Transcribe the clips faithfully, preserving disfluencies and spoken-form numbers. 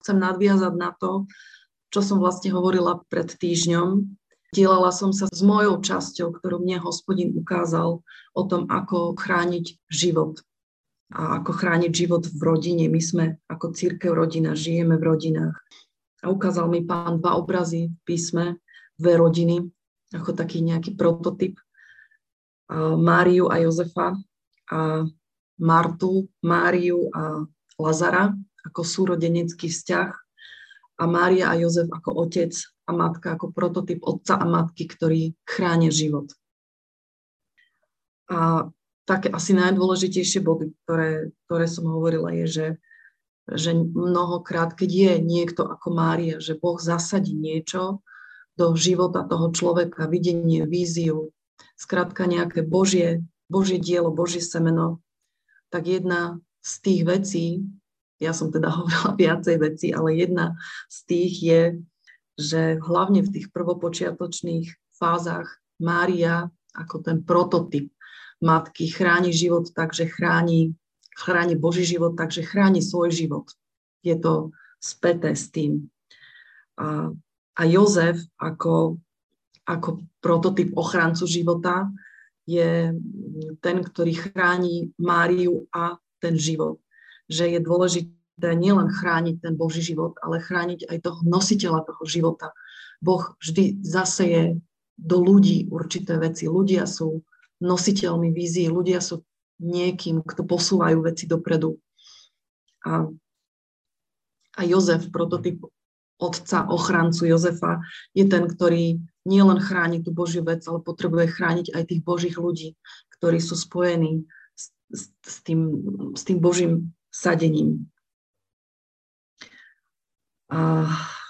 chcem nadviazať na to, čo som vlastne hovorila pred týždňom. Dielala som sa s mojou časťou, ktorú mne Hospodin ukázal o tom, ako chrániť život a ako chrániť život v rodine. My sme ako cirkev rodina, žijeme v rodinách. A ukázal mi Pán dva obrazy v písme, dve rodiny, ako taký nejaký prototyp. Máriu a Jozefa a Martu, Máriu a Lazara ako súrodenecký vzťah a Mária a Jozef ako otec a matka, ako prototyp otca a matky, ktorí chránia život. A také asi najdôležitejšie body, ktoré, ktoré som hovorila, je, že, že mnohokrát, keď je niekto ako Mária, že Boh zasadí niečo do života toho človeka, videnie, víziu, skrátka nejaké Božie, Božie dielo, Božie semeno, tak jedna z tých vecí, ja som teda hovorila viacej vecí, ale jedna z tých je, že hlavne v tých prvopočiatočných fázach Mária ako ten prototyp matky chráni život tak, že chráni, chráni Boží život, takže chráni svoj život. Je to späté s tým. A, a Jozef ako, ako prototyp ochrancu života je ten, ktorý chráni Máriu a ten život. Že je dôležité nielen chrániť ten Boží život, ale chrániť aj toho nositeľa toho života. Boh vždy zaseje do ľudí určité veci. Ľudia sú nositeľmi vízií, ľudia sú niekým, kto posúvajú veci dopredu. A, a Jozef, prototyp otca, ochrancu Jozefa, je ten, ktorý nielen chráni tú Božiu vec, ale potrebuje chrániť aj tých Božích ľudí, ktorí sú spojení s, s, s, tým, s tým Božím sadením. A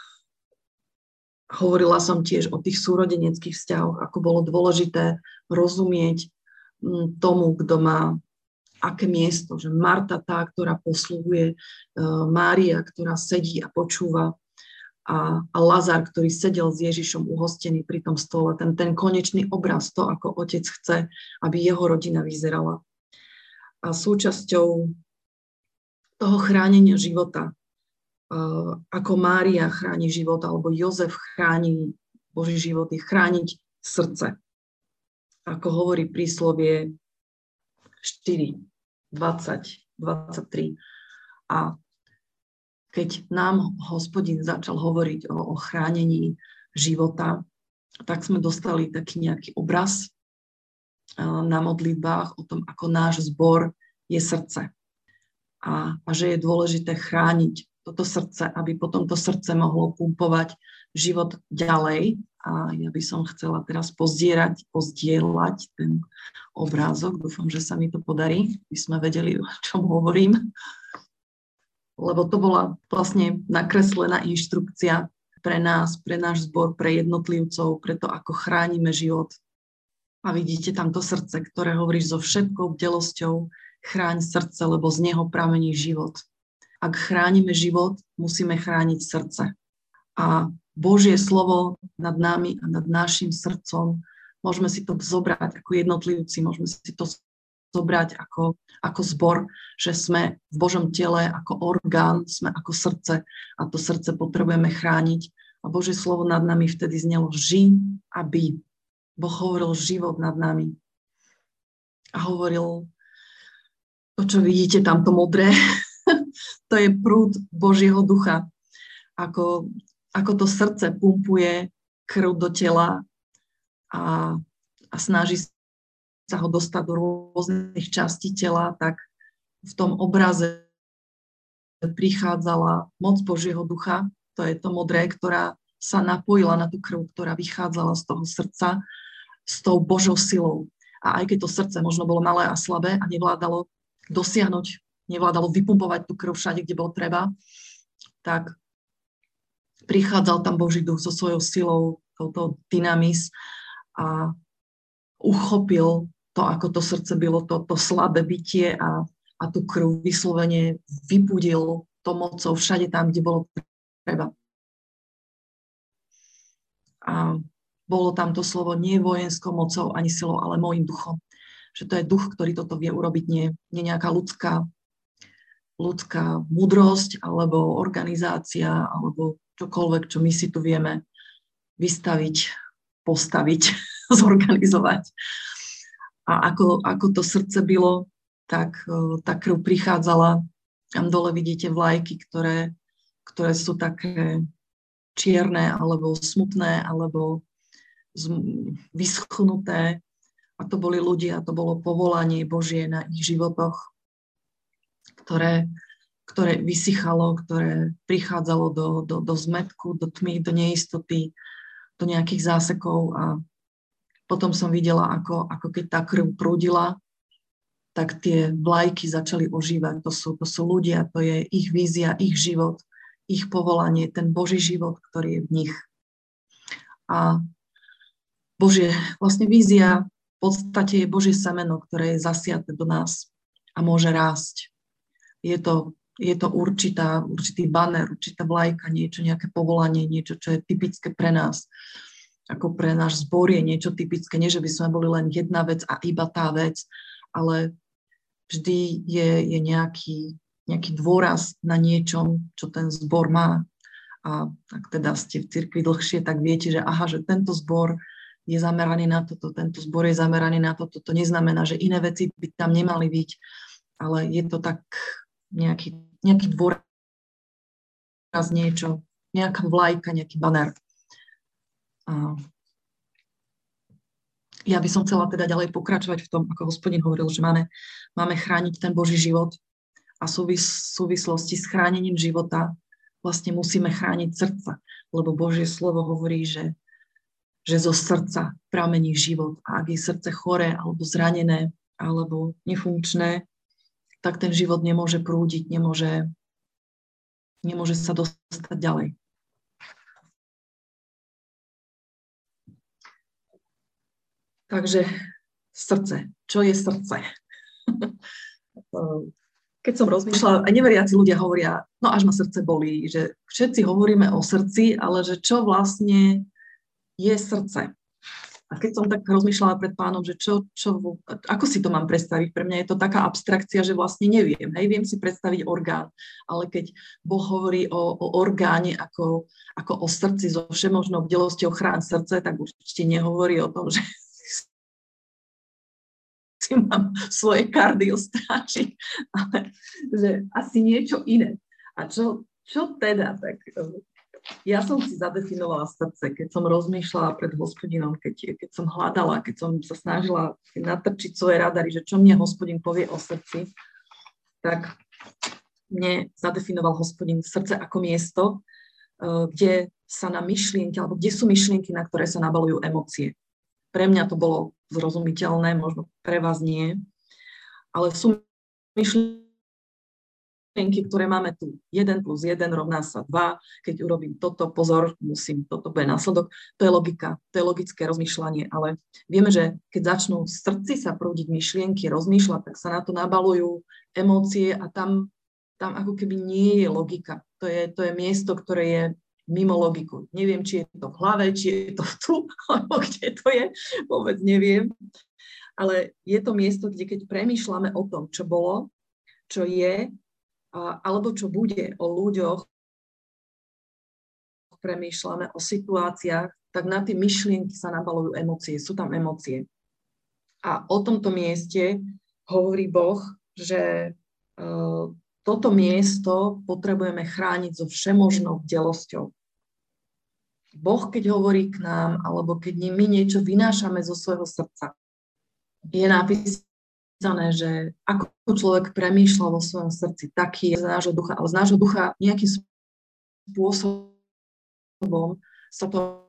hovorila som tiež o tých súrodeneckých vzťahoch, ako bolo dôležité rozumieť tomu, kto má aké miesto, že Marta tá, ktorá posluhuje, Mária, ktorá sedí a počúva, a, a Lazar, ktorý sedel s Ježišom uhostený pri tom stole, ten, ten konečný obraz, to, ako otec chce, aby jeho rodina vyzerala. A súčasťou toho chránenia života, uh, ako Mária chráni život, alebo Jozef chráni Boží život, je chrániť srdce. Ako hovorí príslovie štyri, dvadsať, dvadsaťtri. A keď nám Hospodin začal hovoriť o, o chránení života, tak sme dostali taký nejaký obraz na modlitbách o tom, ako náš zbor je srdce. A, a že je dôležité chrániť toto srdce, aby potom to srdce mohlo pumpovať život ďalej. A ja by som chcela teraz pozdierať, pozdieľať ten obrázok. Dúfam, že sa mi to podarí, aby sme vedeli, o čom hovorím. Lebo to bola vlastne nakreslená inštrukcia pre nás, pre náš zbor, pre jednotlivcov, pre to, ako chránime život. A vidíte tam to srdce, ktoré hovorí so všetkou bdelosťou, chráň srdce, lebo z neho pramení život. Ak chránime život, musíme chrániť srdce. A Božie slovo nad nami a nad našim srdcom, môžeme si to zobrať ako jednotlivci, môžeme si to zobrať ako, ako zbor, že sme v Božom tele ako orgán, sme ako srdce a to srdce potrebujeme chrániť. A Božie slovo nad nami vtedy znelo ži a by. Boh hovoril život nad nami. A hovoril, to, čo vidíte, tamto modré, to je prúd Božieho ducha. Ako, ako to srdce pumpuje krv do tela a, a snaží sa ho dostať do rôznych častí tela, tak v tom obraze prichádzala moc Božieho ducha, to je to modré, ktorá sa napojila na tú krv, ktorá vychádzala z toho srdca s tou Božou silou. A aj keď to srdce možno bolo malé a slabé a nevládalo dosiahnuť, nevládalo vypumpovať tú krv všade, kde bolo treba, tak prichádzal tam Boží duch so svojou silou, touto dynamis a uchopil to, ako to srdce bylo, to, to slabé bytie a, a tú krv vyslovene vypudil to mocou všade tam, kde bolo treba. A bolo tam to slovo nie vojenskou mocou ani silou, ale môjim duchom. Že to je duch, ktorý toto vie urobiť, nie, nie nejaká ľudská ľudská múdrosť alebo organizácia alebo čokoľvek, čo my si tu vieme vystaviť, postaviť, zorganizovať. A ako, ako to srdce bylo, tak tá krv prichádzala. Tam dole vidíte vlajky, ktoré, ktoré sú také čierne alebo smutné alebo vyschnuté. A to boli ľudia, to bolo povolanie Božie na ich životoch, ktoré, ktoré vysychalo, ktoré prichádzalo do, do, do zmätku, do tmy, do neistoty, do nejakých zásekov. A potom som videla, ako, ako keď tá krv prúdila, tak tie vlajky začali ožívať. To sú, to sú ľudia, to je ich vízia, ich život, ich povolanie, ten Boží život, ktorý je v nich. A Božie, vlastne vízia v podstate je Božie semeno, ktoré je zasiaté do nás a môže rásť. Je to, je to určitá, určitý banner, určitá vlajka, niečo, nejaké povolanie, niečo, čo je typické pre nás. Ako pre náš zbor je niečo typické. Nie, že by sme boli len jedna vec a iba tá vec, ale vždy je, je nejaký, nejaký dôraz na niečom, čo ten zbor má. A ak teda ste v cirkvi dlhšie, tak viete, že aha, že tento zbor je zameraný na toto, tento zbor je zameraný na toto. To neznamená, že iné veci by tam nemali byť, ale je to tak nejaký, nejaký dôraz, niečo, nejaká vlajka, nejaký banner. A ja by som chcela teda ďalej pokračovať v tom, ako Hospodin hovoril, že máme, máme chrániť ten Boží život a v súvislosti s chránením života vlastne musíme chrániť srdca, lebo Božie slovo hovorí, že, že zo srdca pramení život a ak je srdce choré alebo zranené alebo nefunkčné, tak ten život nemôže prúdiť, nemôže, nemôže sa dostať ďalej. Takže srdce. Čo je srdce? Keď som rozmýšľala, aj neveriaci ľudia hovoria, no až ma srdce bolí, že všetci hovoríme o srdci, ale že čo vlastne je srdce? A keď som tak rozmýšľala pred pánom, že čo, čo, ako si to mám predstaviť, pre mňa je to taká abstrakcia, že vlastne neviem. Hej, viem si predstaviť orgán, ale keď Boh hovorí o, o orgáne ako, ako o srdci so všemožnou bdelosťou chrán srdce, tak určite nehovorí o tom, že si mám svoje kardio strážiť, ale že asi niečo iné. A čo, čo teda? Tak ja som si zadefinovala srdce, keď som rozmýšľala pred Hospodinom, keď, keď som hľadala, keď som sa snažila natrčiť svoje radary, že čo mne Hospodin povie o srdci, tak mne zadefinoval Hospodin srdce ako miesto, kde sa na myšlienky, alebo kde sú myšlienky, na ktoré sa nabalujú emócie. Pre mňa to bolo zrozumiteľné, možno pre vás nie, ale sú myšlienky, ktoré máme tu. jeden plus jeden rovná sa dva, keď urobím toto, pozor, musím, toto bude následok. To je logika, to je logické rozmýšľanie, ale vieme, že keď začnú v srdci sa prúdiť myšlienky, rozmýšľať, tak sa na to nabalujú emócie a tam, tam ako keby nie je logika. To je, to je miesto, ktoré je mimo logiku. Neviem, či je to v hlave, či je to tu, alebo kde to je, vôbec neviem. Ale je to miesto, kde keď premýšľame o tom, čo bolo, čo je, alebo čo bude o ľuďoch, premýšľame o situáciách, tak na tie myšlienky sa nabalujú emócie, sú tam emócie. A o tomto mieste hovorí Boh, že uh, toto miesto potrebujeme chrániť so všemožnou bdelosťou. Boh, keď hovorí k nám, alebo keď my niečo vynášame zo svojho srdca, je napísané, že ako človek premýšľa vo svojom srdci, taký je z nášho ducha, ale z nášho ducha nejakým spôsobom sa to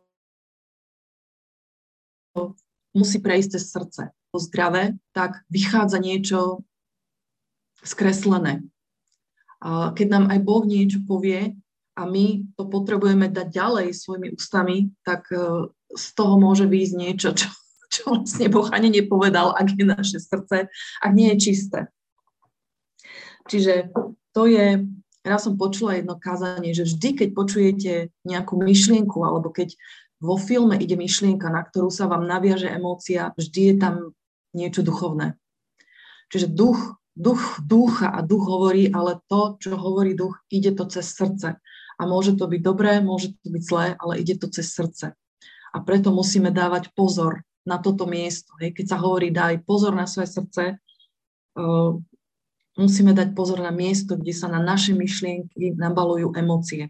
musí prejsť cez srdce. To zdravé, tak vychádza niečo skreslené. A keď nám aj Boh niečo povie a my to potrebujeme dať ďalej svojimi ústami, tak z toho môže výjsť niečo, čo, čo vlastne Boh ani nepovedal, ak je naše srdce, ak nie je čisté. Čiže to je, raz som počula jedno kázanie, že vždy, keď počujete nejakú myšlienku, alebo keď vo filme ide myšlienka, na ktorú sa vám naviaže emócia, vždy je tam niečo duchovné. Čiže duch duch ducha a duch hovorí, ale to, čo hovorí duch, ide to cez srdce. A môže to byť dobré, môže to byť zlé, ale ide to cez srdce. A preto musíme dávať pozor na toto miesto. Hej. Keď sa hovorí, daj pozor na svoje srdce, uh, musíme dať pozor na miesto, kde sa na naše myšlienky nabalujú emócie.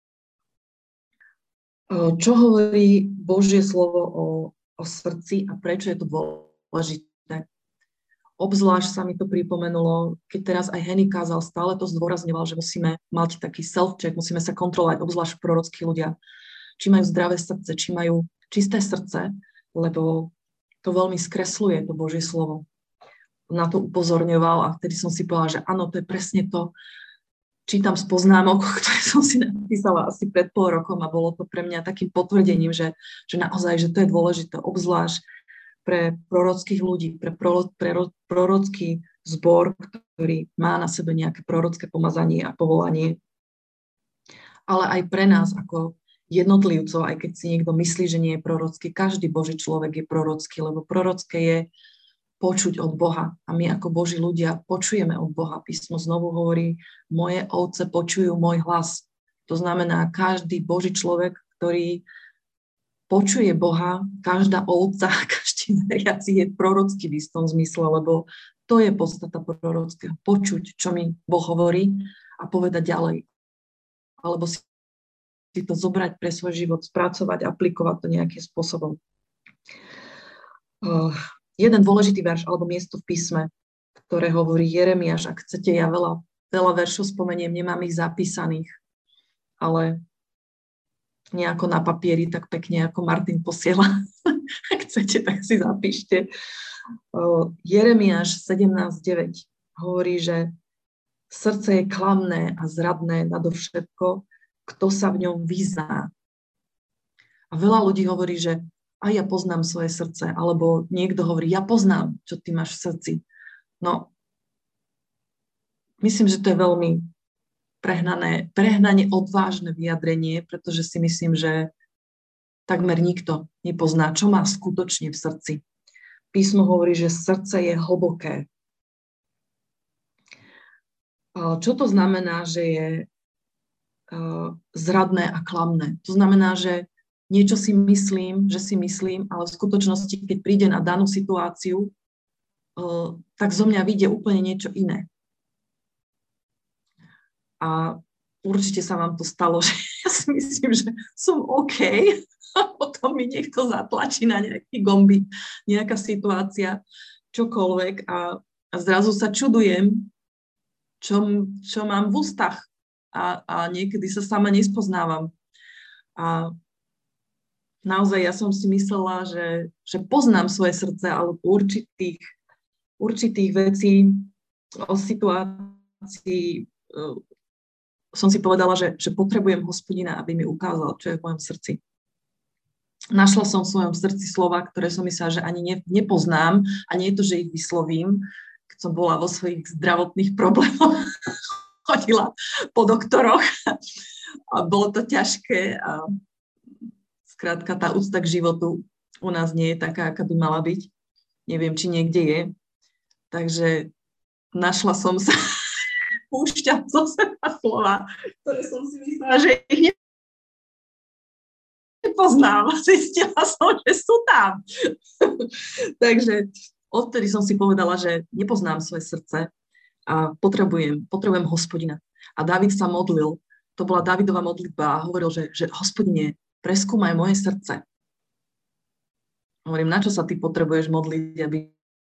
Uh, čo hovorí Božie slovo o, o srdci a prečo je to dôležité? Obzvlášť sa mi to pripomenulo, keď teraz aj Henny kázal, stále to zdôrazňoval, že musíme mať taký self-check, musíme sa kontrolovať, obzvlášť prorockí ľudia, či majú zdravé srdce, či majú čisté srdce, lebo to veľmi skresluje to Božie slovo. Na to upozorňoval a vtedy som si povedala, že áno, to je presne to. Čítam z poznámok, ktoré som si napísala asi pred pol rokom a bolo to pre mňa takým potvrdením, že, že naozaj, že to je dôležité, obzvlášť pre prorockých ľudí, pre, pro, pre prorocký zbor, ktorý má na sebe nejaké prorocké pomazanie a povolanie. Ale aj pre nás ako jednotlivcov, aj keď si niekto myslí, že nie je prorocký, každý Boží človek je prorocký, lebo prorocké je počuť od Boha. A my ako Boží ľudia počujeme od Boha. Písmo znovu hovorí, moje ovce počujú môj hlas. To znamená, každý Boží človek, ktorý počuje Boha, každá ovca, každý veriaci je prorocký v istom zmysle, lebo to je podstata prorockého. Počuť, čo mi Boh hovorí a povedať ďalej. Alebo si to zobrať pre svoj život, spracovať, aplikovať to nejakým spôsobom. Uh, jeden dôležitý verš alebo miesto v písme, ktoré hovorí Jeremiáš, ak chcete, ja veľa, veľa veršov spomeniem, nemám ich zapísaných, ale nejako na papieri, tak pekne, ako Martin posiela. Ak chcete, tak si zapíšte. Jeremiáš sedemnásť deväť hovorí, že srdce je klamné a zradné nadovšetko, kto sa v ňom vyzná. A veľa ľudí hovorí, že a ja poznám svoje srdce, alebo niekto hovorí, ja poznám, čo ty máš v srdci. No, myslím, že to je veľmi prehnané, prehnane odvážne vyjadrenie, pretože si myslím, že takmer nikto nepozná, čo má skutočne v srdci. Písmo hovorí, že srdce je hlboké. Čo to znamená, že je zradné a klamné? To znamená, že niečo si myslím, že si myslím, ale v skutočnosti, keď príde na danú situáciu, tak zo mňa vyjde úplne niečo iné. A určite sa vám to stalo, že ja si myslím, že som OK a potom mi niekto zatlačí na nejaký gombík, nejaká situácia, čokoľvek a, a zrazu sa čudujem, čo, čo mám v ústach a, a niekedy sa sama nespoznávam. A naozaj ja som si myslela, že, že poznám svoje srdce, ale určitých, určitých vecí o situácii som si povedala, že, že potrebujem Hospodina, aby mi ukázal, čo je v mojom srdci. Našla som v svojom srdci slova, ktoré som myslela, že ani ne, nepoznám a nie je to, že ich vyslovím, keď som bola vo svojich zdravotných problémoch, chodila po doktoroch a bolo to ťažké a skrátka tá úcta k životu u nás nie je taká, aká by mala byť. Neviem, či niekde je. Takže našla som sa púšťam zo seba slova, ktoré som si myslela, že ich nepoznám. Zistila som, že sú tam. Takže odtedy som si povedala, že nepoznám svoje srdce a potrebujem, potrebujem Hospodina. A Dávid sa modlil, to bola Dávidova modlitba a hovoril, že, že Hospodine, preskúmaj moje srdce. Hovorím, na čo sa ty potrebuješ modliť, aby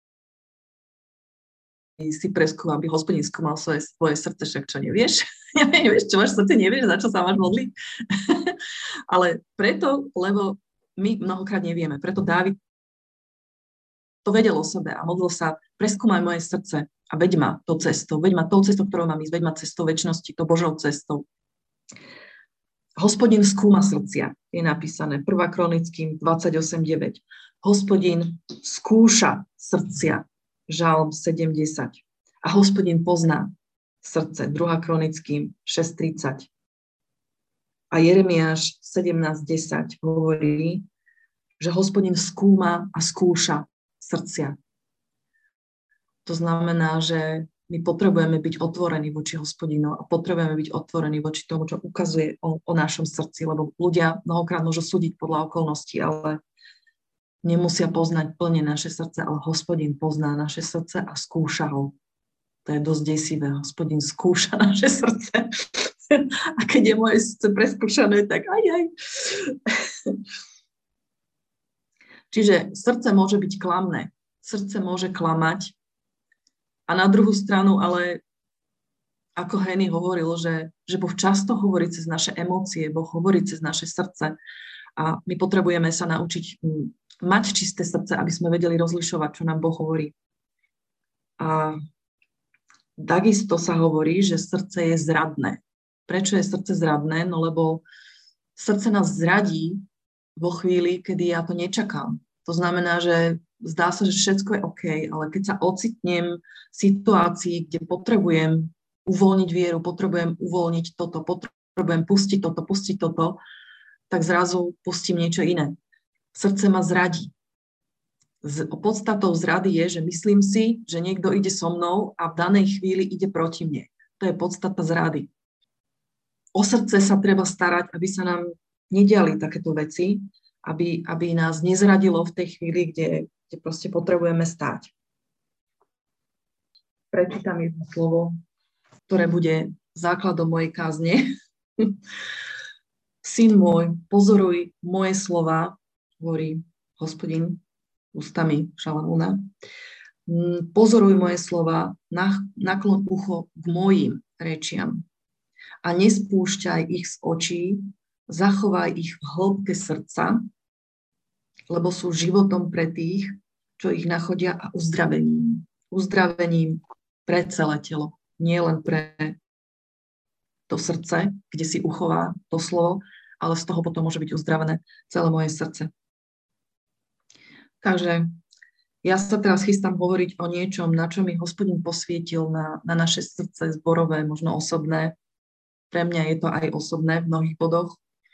si preskúmal, aby Hospodin skúmal svoje, svoje srdce, však čo nevieš? Nevieš, čo máš v srdci, nevieš, za čo sa máš modliť? Ale preto, lebo my mnohokrát nevieme, preto Dávid to vedel o sebe a modlil sa, preskúmaj moje srdce a veď ma tou cestou, veď ma tou cestou, ktorou mám ísť, veď ma cestou večnosti, to Božou cestou. Hospodin skúma srdcia, je napísané prvá Kronickým dvadsaťosem deväť. Hospodin skúša srdcia, Žalm sedemdesať. A Hospodin pozná srdce, druhá Kronickým šesť tridsať. A Jeremiáš sedemnásť desať hovorí, že Hospodin skúma a skúša srdcia. To znamená, že my potrebujeme byť otvorení voči Hospodinu a potrebujeme byť otvorení voči tomu, čo ukazuje o, o našom srdci, lebo ľudia mnohokrát môžu súdiť podľa okolností, ale nemusia poznať plne naše srdce, ale Hospodin pozná naše srdce a skúša ho. To je dosť desivé. Hospodin skúša naše srdce. A keď je moje srdce preskúšané, tak aj, aj. Čiže srdce môže byť klamné. Srdce môže klamať. A na druhú stranu, ale ako Henny hovoril, že, že Boh často hovorí cez naše emócie, Boh hovorí cez naše srdce. A my potrebujeme sa naučiť mať čisté srdce, aby sme vedeli rozlišovať, čo nám Boh hovorí. A takisto sa hovorí, že srdce je zradné. Prečo je srdce zradné? No lebo srdce nás zradí vo chvíli, kedy ja to nečakám. To znamená, že zdá sa, že všetko je OK, ale keď sa ocitnem v situácii, kde potrebujem uvoľniť vieru, potrebujem uvoľniť toto, potrebujem pustiť toto, pustiť toto, tak zrazu pustím niečo iné. Srdce ma zradí. Podstatou zrady je, že myslím si, že niekto ide so mnou a v danej chvíli ide proti mne. To je podstata zrady. O srdce sa treba starať, aby sa nám nediali takéto veci, aby, aby nás nezradilo v tej chvíli, kde, kde proste potrebujeme stáť. Prečítam jedno slovo, ktoré bude základom mojej kázne. Syn môj, pozoruj moje slova, hovorí Hospodin ústami Šalamúna. Pozoruj moje slova, nakloň ucho k mojim rečiam a nespúšťaj ich z očí, zachovaj ich v hĺbke srdca, lebo sú životom pre tých, čo ich nachodia a uzdravením. Uzdravením pre celé telo, nie len pre to srdce, kde si uchová to slovo, ale z toho potom môže byť uzdravené celé moje srdce. Takže ja sa teraz chystám hovoriť o niečom, na čo mi Hospodin posvietil na, na naše srdce zborové, možno osobné. Pre mňa je to aj osobné v mnohých bodoch.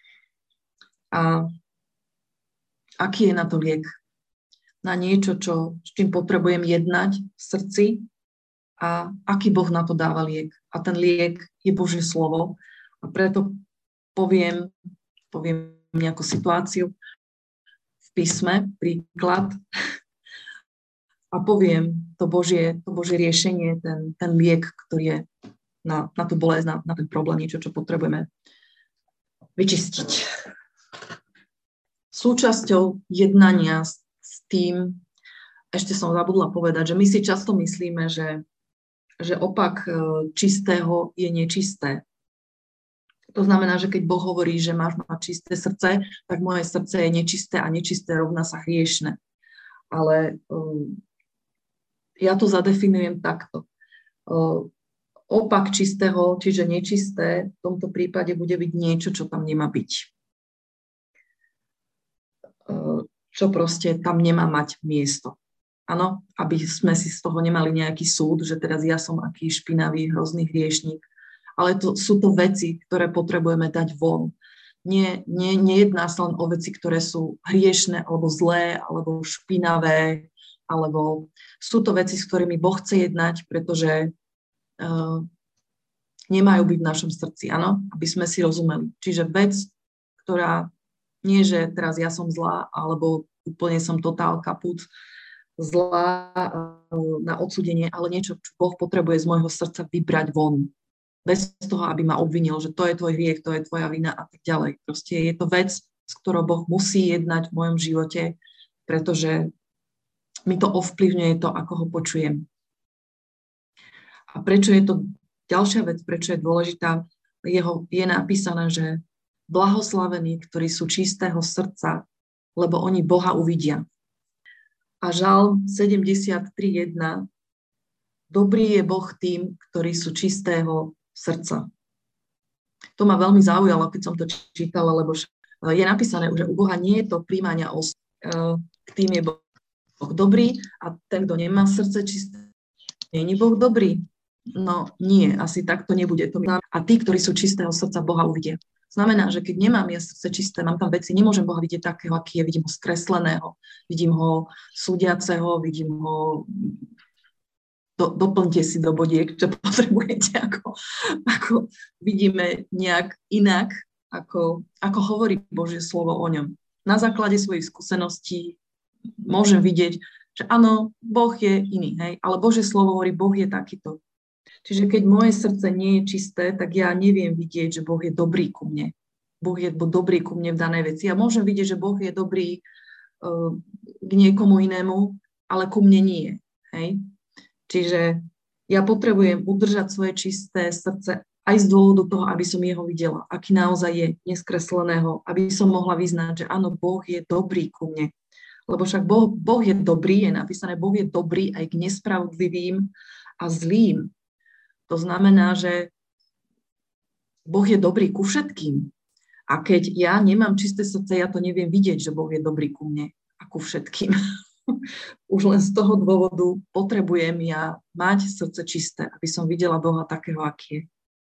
A aký je na to liek? Na niečo, čo, s čím potrebujem jednať v srdci a aký Boh na to dáva liek. A ten liek je Božie slovo. A preto poviem, poviem nejakú situáciu v písme, príklad a poviem to Božie, to Božie riešenie, ten, ten liek, ktorý je na, na tú bolesť, na, na ten problém, niečo, čo potrebujeme vyčistiť. Súčasťou jednania s, s tým, ešte som zabudla povedať, že my si často myslíme, že, že opak čistého je nečisté. To znamená, že keď Boh hovorí, že máš mať čisté srdce, tak moje srdce je nečisté a nečisté rovná sa hriešne. Ale um, ja to zadefinujem takto. Um, opak čistého, čiže nečisté, v tomto prípade bude byť niečo, čo tam nemá byť. Čo proste tam nemá mať miesto. Áno, aby sme si z toho nemali nejaký súd, že teraz ja som aký špinavý, hrozný hriešnik. Ale to, sú to veci, ktoré potrebujeme dať von. Nie, nie, nejedná sa len o veci, ktoré sú hriešne, alebo zlé, alebo špinavé, alebo sú to veci, s ktorými Boh chce jednať, pretože uh, nemajú byť v našom srdci, áno, aby sme si rozumeli. Čiže vec, ktorá nie, že teraz ja som zlá, alebo úplne som totál kaput, zlá na odsúdenie, ale niečo, čo Boh potrebuje z môjho srdca vybrať von. Bez toho, aby ma obvinil, že to je tvoj hriech, to je tvoja vina a tak ďalej. Proste je to vec, s ktorou Boh musí jednať v mojom živote, pretože mi to ovplyvňuje to, ako ho počujem. A prečo je to ďalšia vec, prečo je dôležitá, jeho, je napísané, že blahoslavení, ktorí sú čistého srdca, lebo oni Boha uvidia. A Žalm sedemdesiattri jedna. Dobrý je Boh tým, ktorí sú čistého srdca. To ma veľmi zaujalo, keď som to čítala, lebo je napísané, že u Boha nie je to príjmania os. K tým je Boh dobrý a ten, kto nemá srdce čisté, nie je Boh dobrý. No nie, asi tak to nebude. A tí, ktorí sú čistého srdca, Boha uvidia. Znamená, že keď nemám ja srdce čisté, mám tam veci, nemôžem Boha vidieť takého, aký je, vidím ho skresleného, vidím ho súdiaceho, vidím ho do, doplňte si do bodiek, čo potrebujete, ako, ako vidíme nejak inak, ako, ako hovorí Božie slovo o ňom. Na základe svojich skúseností môžem vidieť, že áno, Boh je iný, hej, ale Božie slovo hovorí, Boh je takýto. Čiže keď moje srdce nie je čisté, tak ja neviem vidieť, že Boh je dobrý ku mne. Boh je dobrý ku mne v danej veci. Ja môžem vidieť, že Boh je dobrý uh, k niekomu inému, ale ku mne nie. Hej? Čiže ja potrebujem udržať svoje čisté srdce aj z dôvodu toho, aby som jeho videla, aký naozaj je, neskresleného, aby som mohla vyznať, že áno, Boh je dobrý ku mne. Lebo však Boh, boh je dobrý, je napísané, Boh je dobrý aj k nespravodlivým a zlým. To znamená, že Boh je dobrý ku všetkým. A keď ja nemám čisté srdce, ja to neviem vidieť, že Boh je dobrý ku mne a ku všetkým. Už len z toho dôvodu potrebujem ja mať srdce čisté, aby som videla Boha takého, aký je.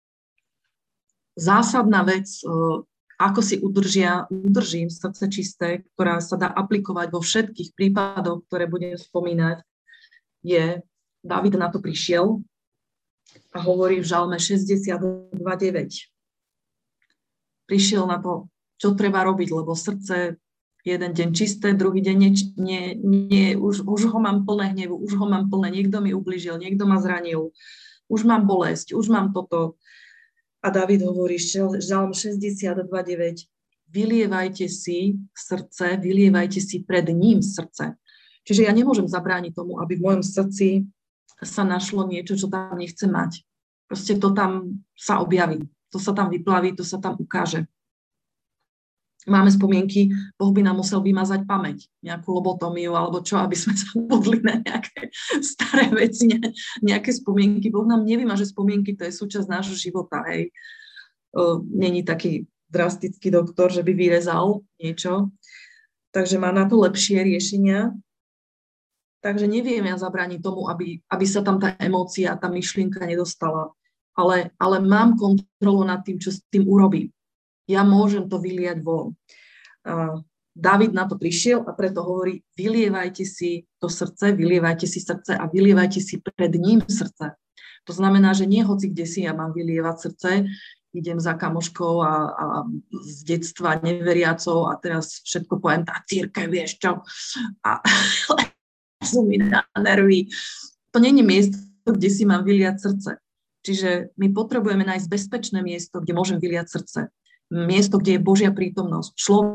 Zásadná vec, ako si udržia, udržím srdce čisté, ktorá sa dá aplikovať vo všetkých prípadoch, ktoré budem spomínať, je, Dávid na to prišiel a hovorí v Žalme šesťdesiatdva deväť. Prišiel na to, čo treba robiť, lebo srdce jeden deň čisté, druhý deň nie, nie, nie už, už ho mám plné hnevu, už ho mám plné, niekto mi ublížil, niekto ma zranil, už mám bolesť, už mám toto. A Dávid hovorí, Žalm šesťdesiatdva deväť, vylievajte si srdce, vylievajte si pred ním srdce. Čiže ja nemôžem zabrániť tomu, aby v mojom srdci sa našlo niečo, čo tam nechce mať. Proste to tam sa objaví, to sa tam vyplaví, to sa tam ukáže. Máme spomienky, Boh by nám musel vymazať pamäť, nejakú lobotomiu alebo čo, aby sme sa bodli na nejaké staré veci, ne, nejaké spomienky. Boh nám nevymaže spomienky, to je súčasť nášho života. Hej. O, není taký drastický doktor, že by vyrezal niečo. Takže má na to lepšie riešenia. Takže neviem ja zabrániť tomu, aby, aby sa tam tá emócia, tá myšlienka nedostala. Ale, ale mám kontrolu nad tým, čo s tým urobím. Ja môžem to vyliať von. Uh, Dávid na to prišiel a preto hovorí, vylievajte si to srdce, vylievajte si srdce a vylievajte si pred ním srdce. To znamená, že nie hoci kde si ja mám vylievať srdce, idem za kamoškou a, a z detstva neveriacou a teraz všetko poviem, tá cirkev, vieš čo, a sú mi na nervy. To není miesto, kde si mám vyliať srdce. Čiže my potrebujeme nájsť bezpečné miesto, kde môžem vyliať srdce. Miesto, kde je Božia prítomnosť.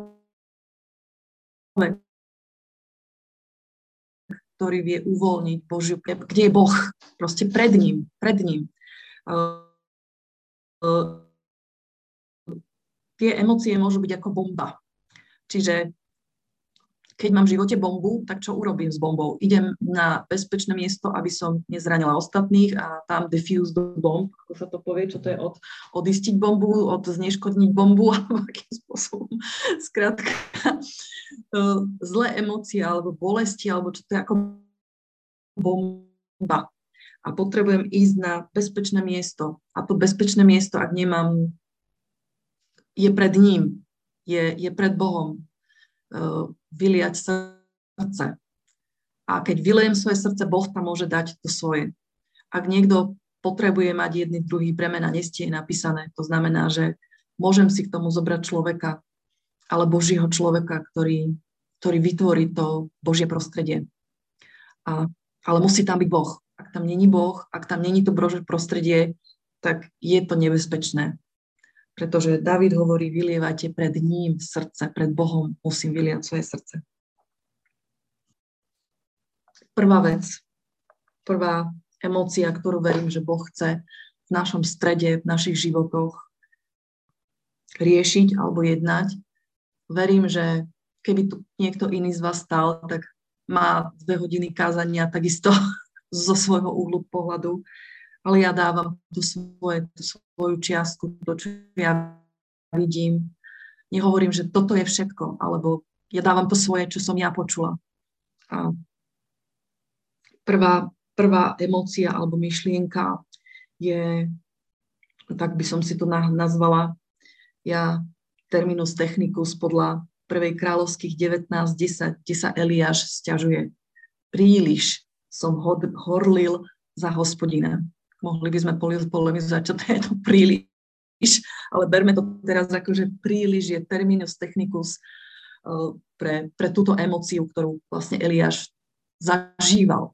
Človek, ktorý vie uvoľniť Božiu, kde je Boh, proste pred ním, pred ním. Uh, uh, tie emócie môžu byť ako bomba. Čiže keď mám v živote bombu, tak čo urobím s bombou? Idem na bezpečné miesto, aby som nezranila ostatných a tam defuse the bomb, ako sa to povie, čo to je od, odistiť bombu, od zneškodniť bombu, alebo akým spôsobom. Skrátka, zlé emócie, alebo bolesti, alebo čo to je ako bomba. A potrebujem ísť na bezpečné miesto. A to bezpečné miesto, ak nemám, je pred ním, je, je pred Bohom. Vyliať srdce. A keď vylejem svoje srdce, Boh tam môže dať to svoje. Ak niekto potrebuje mať jedný, druhý, premena nestie je napísané, to znamená, že môžem si k tomu zobrať človeka, ale Božího človeka, ktorý, ktorý vytvorí to Božie prostredie. A, ale musí tam byť Boh. Ak tam není Boh, ak tam není to Božie prostredie, tak je to nebezpečné. Pretože Dávid hovorí, vylievajte pred ním srdce, pred Bohom musím vyliať svoje srdce. Prvá vec, prvá emócia, ktorú verím, že Boh chce v našom strede, v našich životoch riešiť alebo jednať. Verím, že keby tu niekto iný z vás stal, tak má dve hodiny kázania takisto zo svojho uhlu pohľadu. Ale ja dávam tú, svoje, tú svoju čiastku, to, čo ja vidím. Nehovorím, že toto je všetko, alebo ja dávam to svoje, čo som ja počula. A prvá, prvá emócia alebo myšlienka je, tak by som si to nazvala, ja terminus technicus podľa prvej kráľovských devätnásť desať, kde sa Eliáš sťažuje. Príliš som horlil za Hospodina. Mohli by sme polemizovať, čo to je to príliš, ale berme to teraz ako, že príliš je terminus technicus pre, pre túto emóciu, ktorú vlastne Eliáš zažíval.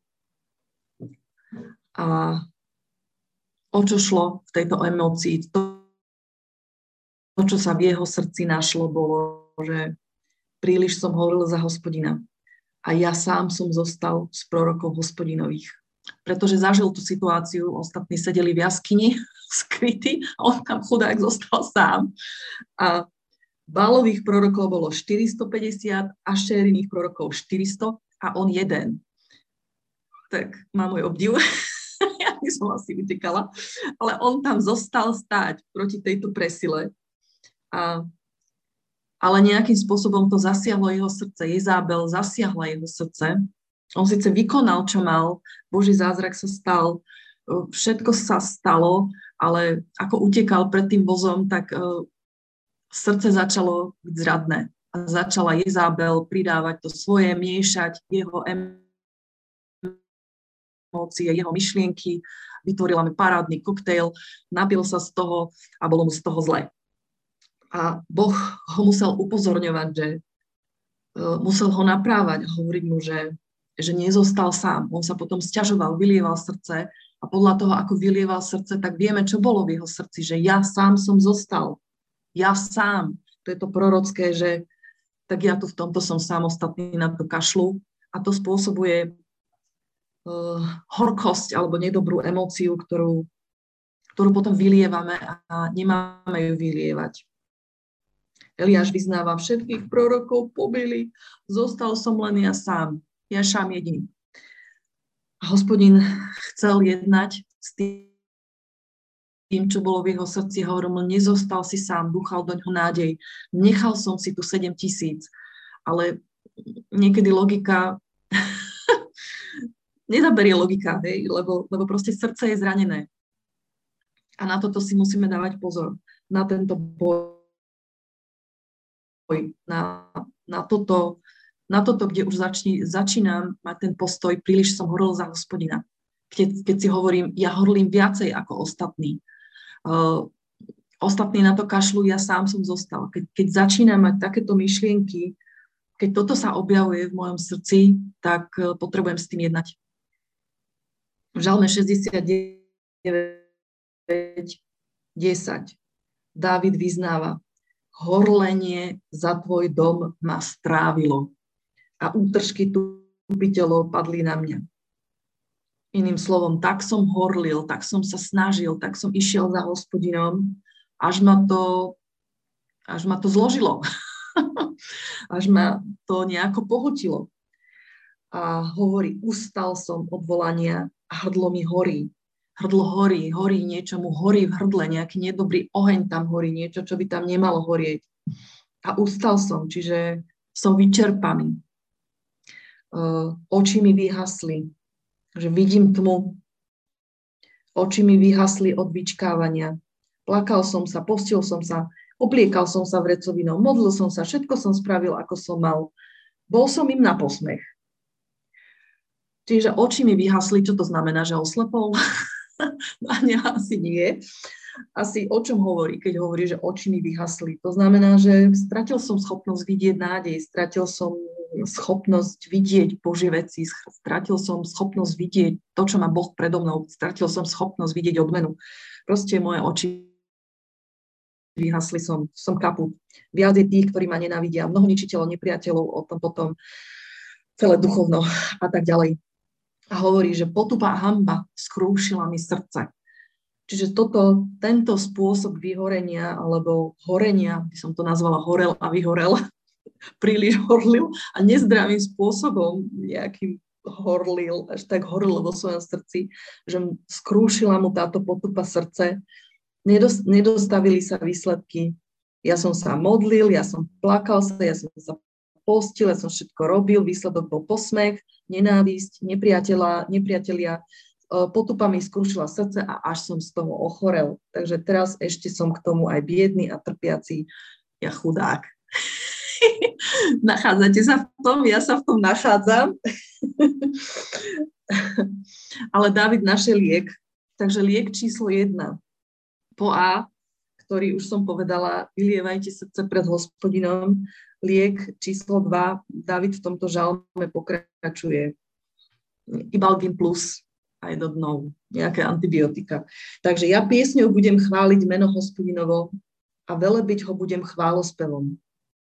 A o čo šlo v tejto emócii? To, to, čo sa v jeho srdci našlo, bolo, že príliš som hovoril za Hospodina a ja sám som zostal z prorokov Hospodinových. Pretože zažil tú situáciu, ostatní sedeli v jaskyni, skrytí, a on tam chudák zostal sám. A Bálových prorokov bolo štyristopäťdesiat, Ašériných prorokov štyristo a on jeden. Tak má môj obdiv. Ja by som asi vytekala. Ale on tam zostal stáť proti tejto presile. A, ale nejakým spôsobom to zasiahlo jeho srdce. Jezabel zasiahla jeho srdce. On síce vykonal, čo mal. Boží zázrak sa stal. Všetko sa stalo, ale ako utekal pred tým vozom, tak uh, srdce začalo byť zradné. A začala Jezabel pridávať to svoje, miešať jeho emócie, jeho myšlienky, vytvorila mi parádny koktejl, napil sa z toho a bolo mu z toho zle. A Boh ho musel upozorňovať, že uh, musel ho naprávať, hovoriť mu, že, že nezostal sám. On sa potom sťažoval, vylieval srdce a podľa toho, ako vylieval srdce, tak vieme, čo bolo v jeho srdci, že ja sám som zostal. Ja sám. To je to prorocké, že tak ja tu v tomto som samostatný, na to kašlu a to spôsobuje uh, horkosť alebo nedobrú emóciu, ktorú, ktorú potom vylievame a nemáme ju vylievať. Eliáš vyznáva, všetkých prorokov pobili, zostal som len ja sám, ja sám jediný. A Hospodin chcel jednať s tým, tým, čo bolo v jeho srdci, hovoril mu, nezostal si sám, dúchal do ňoho nádej, nechal som si tu sedem tisíc, ale niekedy logika, nezaberie logika, hej, lebo, lebo proste srdce je zranené. A na toto si musíme dávať pozor, na tento boj, na, na toto, na toto, kde už začni, začínam mať ten postoj, príliš som horil za Hospodina. Keď, keď si hovorím, ja horlím viacej ako ostatní. Uh, ostatní na to kašľú, ja sám som zostal. Keď, keď začínam mať takéto myšlienky, keď toto sa objavuje v mojom srdci, tak uh, potrebujem s tým jednať. V Žalme šesťdesiatdeväť desať Dávid vyznáva, horlenie za tvoj dom ma strávilo a útržky túpiteľov padli na mňa. Iným slovom, tak som horlil, tak som sa snažil, tak som išiel za Hospodinom, až ma to, až ma to zložilo. Až ma to nejako pohltilo. A hovorí, ustal som od volania a hrdlo mi horí. Hrdlo horí, horí niečomu, horí v hrdle, nejaký nedobrý oheň tam horí, niečo, čo by tam nemalo horieť. A ustal som, čiže som vyčerpaný. Uh, oči mi vyhasli, že vidím tmu. Oči mi vyhasli od vyčkávania. Plakal som sa, postil som sa, obliekal som sa vrecovinou, modlil som sa, všetko som spravil, ako som mal. Bol som im na posmech. Čiže oči mi vyhasli, čo to znamená, že oslepol? Ani asi nie. Asi o čom hovorí, keď hovorí, že oči mi vyhasli? To znamená, že stratil som schopnosť vidieť nádej, stratil som schopnosť vidieť Božie veci, stratil som schopnosť vidieť to, čo má Boh predo mnou, stratil som schopnosť vidieť odmenu. Proste moje oči vyhasli, som, som kaput. Viac je tých, ktorí ma nenávidia, mnoho ničiteľov, nepriateľov, o tom potom celé duchovno a tak ďalej. A hovorí, že potupa a hanba skrúšila mi srdce. Čiže toto, tento spôsob vyhorenia alebo horenia, by som to nazvala horel a vyhorel, príliš horlil a nezdravým spôsobom nejakým horlil, až tak horlil vo svojom srdci, že skrúšila mu táto potupa srdce. Nedostavili sa výsledky. Ja som sa modlil, ja som plakal sa, ja som sa postil, ja som všetko robil, výsledok bol posmech, nenávisť, nepriateľa, nepriatelia, potupa mi skrúšila srdce a až som z toho ochorel. Takže teraz ešte som k tomu aj biedný a trpiaci, ja chudák. Nachádzate sa v tom, ja sa v tom nachádzam. Ale Dávid našiel liek, takže liek číslo jedna. Po A, ktorý už som povedala, vylievajte srdce pred Hospodinom. Liek číslo dva, Dávid v tomto žalme pokračuje. Ibalgin plus, I don't know, nejaké antibiotika. Takže ja piesňou budem chváliť meno Hospodinovo a velebiť ho budem chválospevom.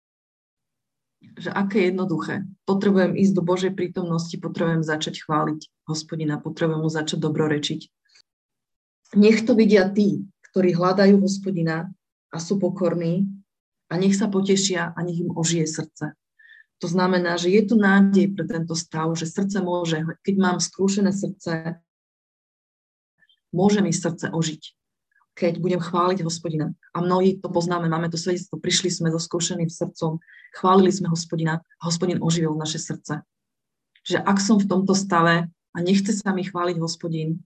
Že aké jednoduché. Potrebujem ísť do Božej prítomnosti, potrebujem začať chváliť Hospodina, potrebujem mu začať dobrorečiť. Nech to vidia tí, ktorí hľadajú Hospodina a sú pokorní, a nech sa potešia a nech im ožije srdce. To znamená, že je tu nádej pre tento stav, že srdce môže, keď mám skrúšené srdce, môže mi srdce ožiť, keď budem chváliť Hospodina. A mnohí to poznáme, máme to svedectvo, prišli sme so skúšeným srdcom, chválili sme Hospodina a Hospodin oživil naše srdce. Že ak som v tomto stave a nechce sa mi chváliť Hospodin,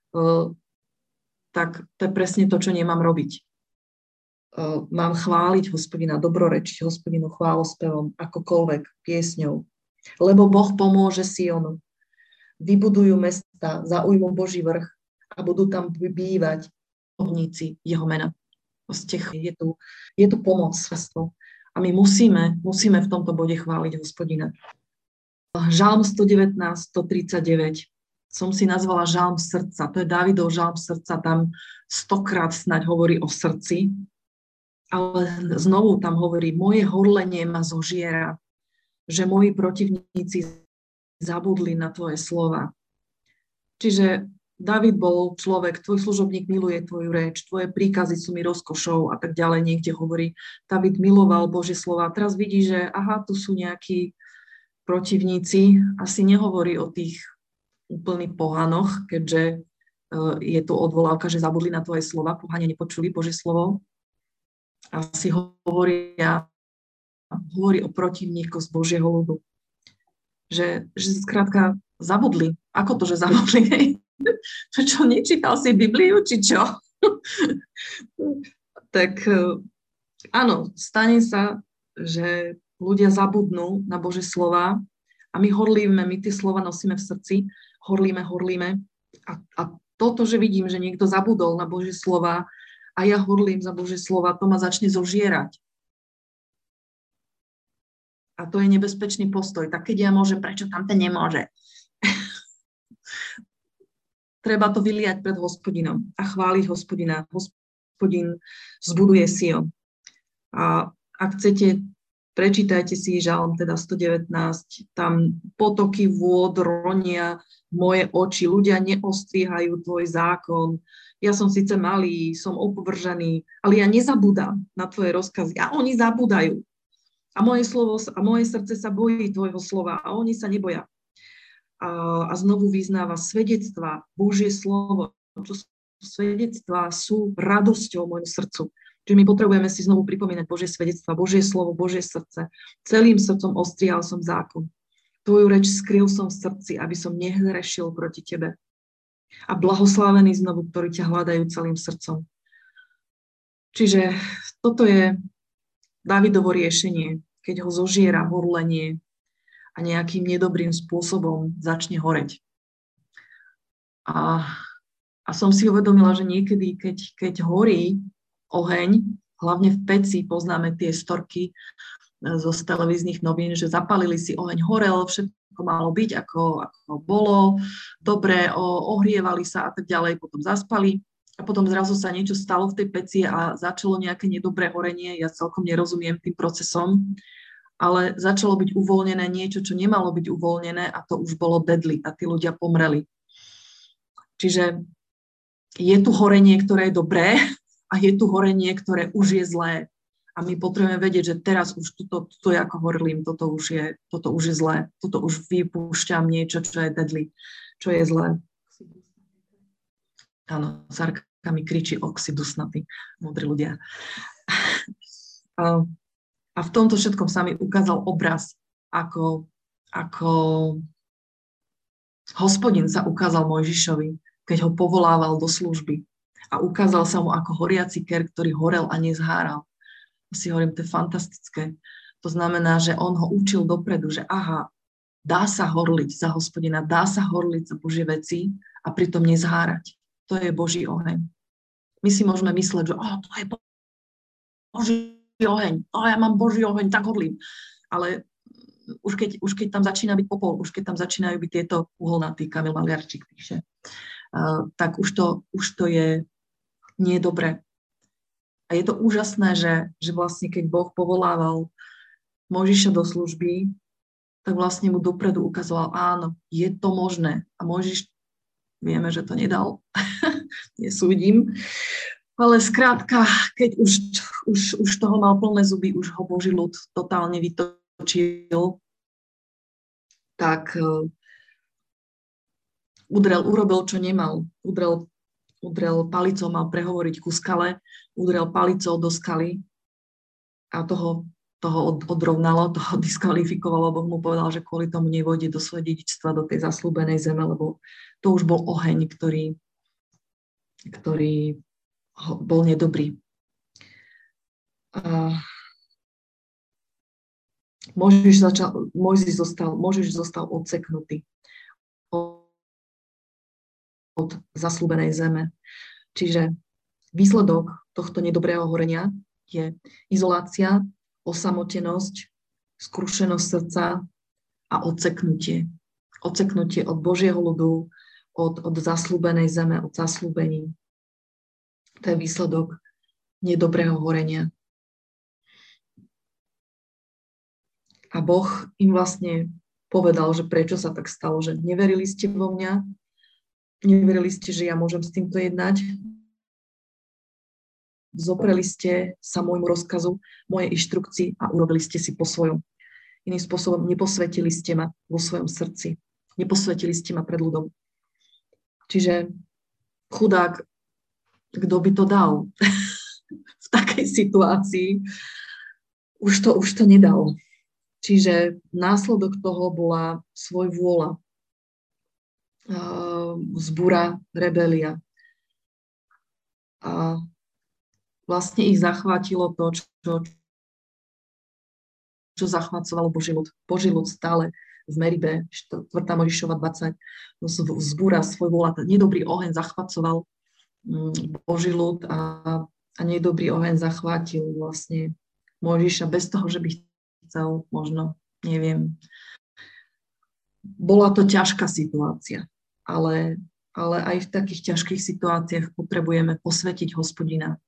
tak to je presne to, čo nemám robiť. Mám chváliť Hospodina, dobrorečiť Hospodinu chválospevom, akokoľvek, piesňou. Lebo Boh pomôže Sionu. Vybudujú mesta, zaujmú Boží vrch a budú tam bývať ohníci jeho mena. Je tu, je tu pomoc, svedstvo. A my musíme, musíme v tomto bode chváliť Hospodina. Žalm sto devätnásť, sto tridsaťdeväť. Som si nazvala žalm srdca. To je Dávidov žalm srdca. Tam stokrát snáď hovorí o srdci. Ale znovu tam hovorí, moje horlenie ma zožiera, že moji protivníci zabudli na tvoje slova. Čiže Dávid bol človek, tvoj služobník miluje tvoju reč, tvoje príkazy sú mi rozkošou a tak ďalej, niekde hovorí. Dávid miloval Božie slova. Teraz vidí, že aha, tu sú nejakí protivníci. Asi nehovorí o tých úplných pohanoch, keďže je tu odvolávka, že zabudli na tvoje slova, pohania nepočuli Božie slovo. Asi hovoria, hovorí o protivníkoch z Božieho ľudu. Že, že skrátka zabudli. Ako to, že zabudli? Čo, nečítal si Bibliu, či čo? Tak áno, stane sa, že ľudia zabudnú na Božie slova a my horlíme, my tie slova nosíme v srdci, horlíme, horlíme a, a toto, že vidím, že niekto zabudol na Božie slova a ja horlím za Božie slova, to ma začne zožierať. A to je nebezpečný postoj. Tak keď ja môžem, prečo tamten nemôže? Treba to vyliať pred Hospodinom a chváliť Hospodina. Hospodin zbuduje Sion. A ak chcete, prečítajte si žalm, teda sto devätnásť, tam potoky vôd ronia moje oči, ľudia neostríhajú tvoj zákon. Ja som síce malý, som opovržený, ale ja nezabúdam na tvoje rozkazy. A oni zabúdajú. A moje slovo, a moje srdce sa bojí tvojho slova a oni sa neboja. A, a znovu vyznáva svedectvá, Božie slovo. Čo svedectvá sú radosťou môjmu srdcu. Čiže my potrebujeme si znovu pripomínať Božie svedectvá, Božie slovo, Božie srdce. Celým srdcom ostrihal som zákon. Tvoju reč skryl som v srdci, aby som nehrešil proti tebe. A blahoslavený znovu, ktorí ťa hľadajú celým srdcom. Čiže toto je Dávidovo riešenie, keď ho zožiera horlenie a nejakým nedobrým spôsobom začne horeť. A, a som si uvedomila, že niekedy, keď, keď horí oheň, hlavne v peci, poznáme tie storky zo televíznych novín, že zapalili si oheň, horel, všetko malo byť, ako, ako bolo, dobre, o, ohrievali sa a tak ďalej, potom zaspali a potom zrazu sa niečo stalo v tej peci a začalo nejaké nedobré horenie, ja celkom nerozumiem tým procesom, ale začalo byť uvoľnené niečo, čo nemalo byť uvoľnené a to už bolo deadly a tí ľudia pomreli. Čiže je tu horenie, ktoré je dobré a je tu horenie, ktoré už je zlé. A my potrebujeme vedieť, že teraz už toto, toto je ako horlím, toto už je, toto už je zlé, toto už vypúšťam niečo, čo je deadly, čo je zlé. Áno, Sarka mi kričí oxidusnatý, múdri ľudia. A, a v tomto všetkom sa mi ukázal obraz, ako, ako Hospodin sa ukázal Mojžišovi, keď ho povolával do služby. A ukázal sa mu ako horiaci ker, ktorý horel a nezháral. Si hovorím, to je fantastické. To znamená, že on ho učil dopredu, že aha, dá sa horliť za Hospodina, dá sa horliť za Božie veci a pritom nezhárať. To je Boží oheň. My si môžeme mysleť, že oh, to je Boží oheň, oh, ja mám Boží oheň, tak horlím. Ale už keď, už keď tam začína byť popol, už keď tam začínajú byť tieto uholnatý, Kamil Maliarčík píše, uh, tak už to, už to je nie dobré. A je to úžasné, že, že vlastne keď Boh povolával Mojžiša do služby, tak vlastne mu dopredu ukazoval, áno, je to možné. A Mojžiš, vieme, že to nedal, nesúdim, ale skrátka, keď už, už, už toho mal plné zuby, už ho Boží ľud totálne vytočil, tak uh, udrel, urobil, čo nemal. Udrel, udrel palicou, mal prehovoriť ku skale, udrel palicou do skaly a toho, toho od, odrovnalo, toho diskvalifikovalo. Boh mu povedal, že kvôli tomu nevojde do svojho dedičstva, do tej zaslúbenej zeme, lebo to už bol oheň, ktorý, ktorý bol nedobrý. A Mojžiš, začal, Mojžiš, zostal, Mojžiš zostal odseknutý od, od zaslúbenej zeme. Čiže výsledok tohto nedobrého horenia je izolácia, osamotenosť, skrušenosť srdca a odseknutie. Odseknutie od Božieho ľudu, od, od zaslúbenej zeme, od zaslúbení. To je výsledok nedobrého horenia. A Boh im vlastne povedal, že prečo sa tak stalo, že neverili ste vo mňa, neverili ste, že ja môžem s týmto jednať, zopreli ste sa môjmu rozkazu, mojej inštrukcii a urobili ste si po svojom. Iným spôsobom neposvetili ste ma vo svojom srdci, neposvetili ste ma pred ľudom. Čiže chudák, kto by to dal v takej situácii, už to, už to nedal. Čiže následok toho bola svojvôľa, vzbúra, rebelia. A vlastne ich zachvátilo to, čo, čo zachvácovalo Boží ľud. Boží ľud stále v Meribe, štvrtá Mojžišova dvadsať, vzbúra, svojvôľa, nedobrý oheň zachvácoval Boží ľud a, a nedobrý oheň zachvátil vlastne Mojžiša bez toho, že by chcel, možno, neviem. Bola to ťažká situácia, ale, ale aj v takých ťažkých situáciách potrebujeme posvetiť Hospodina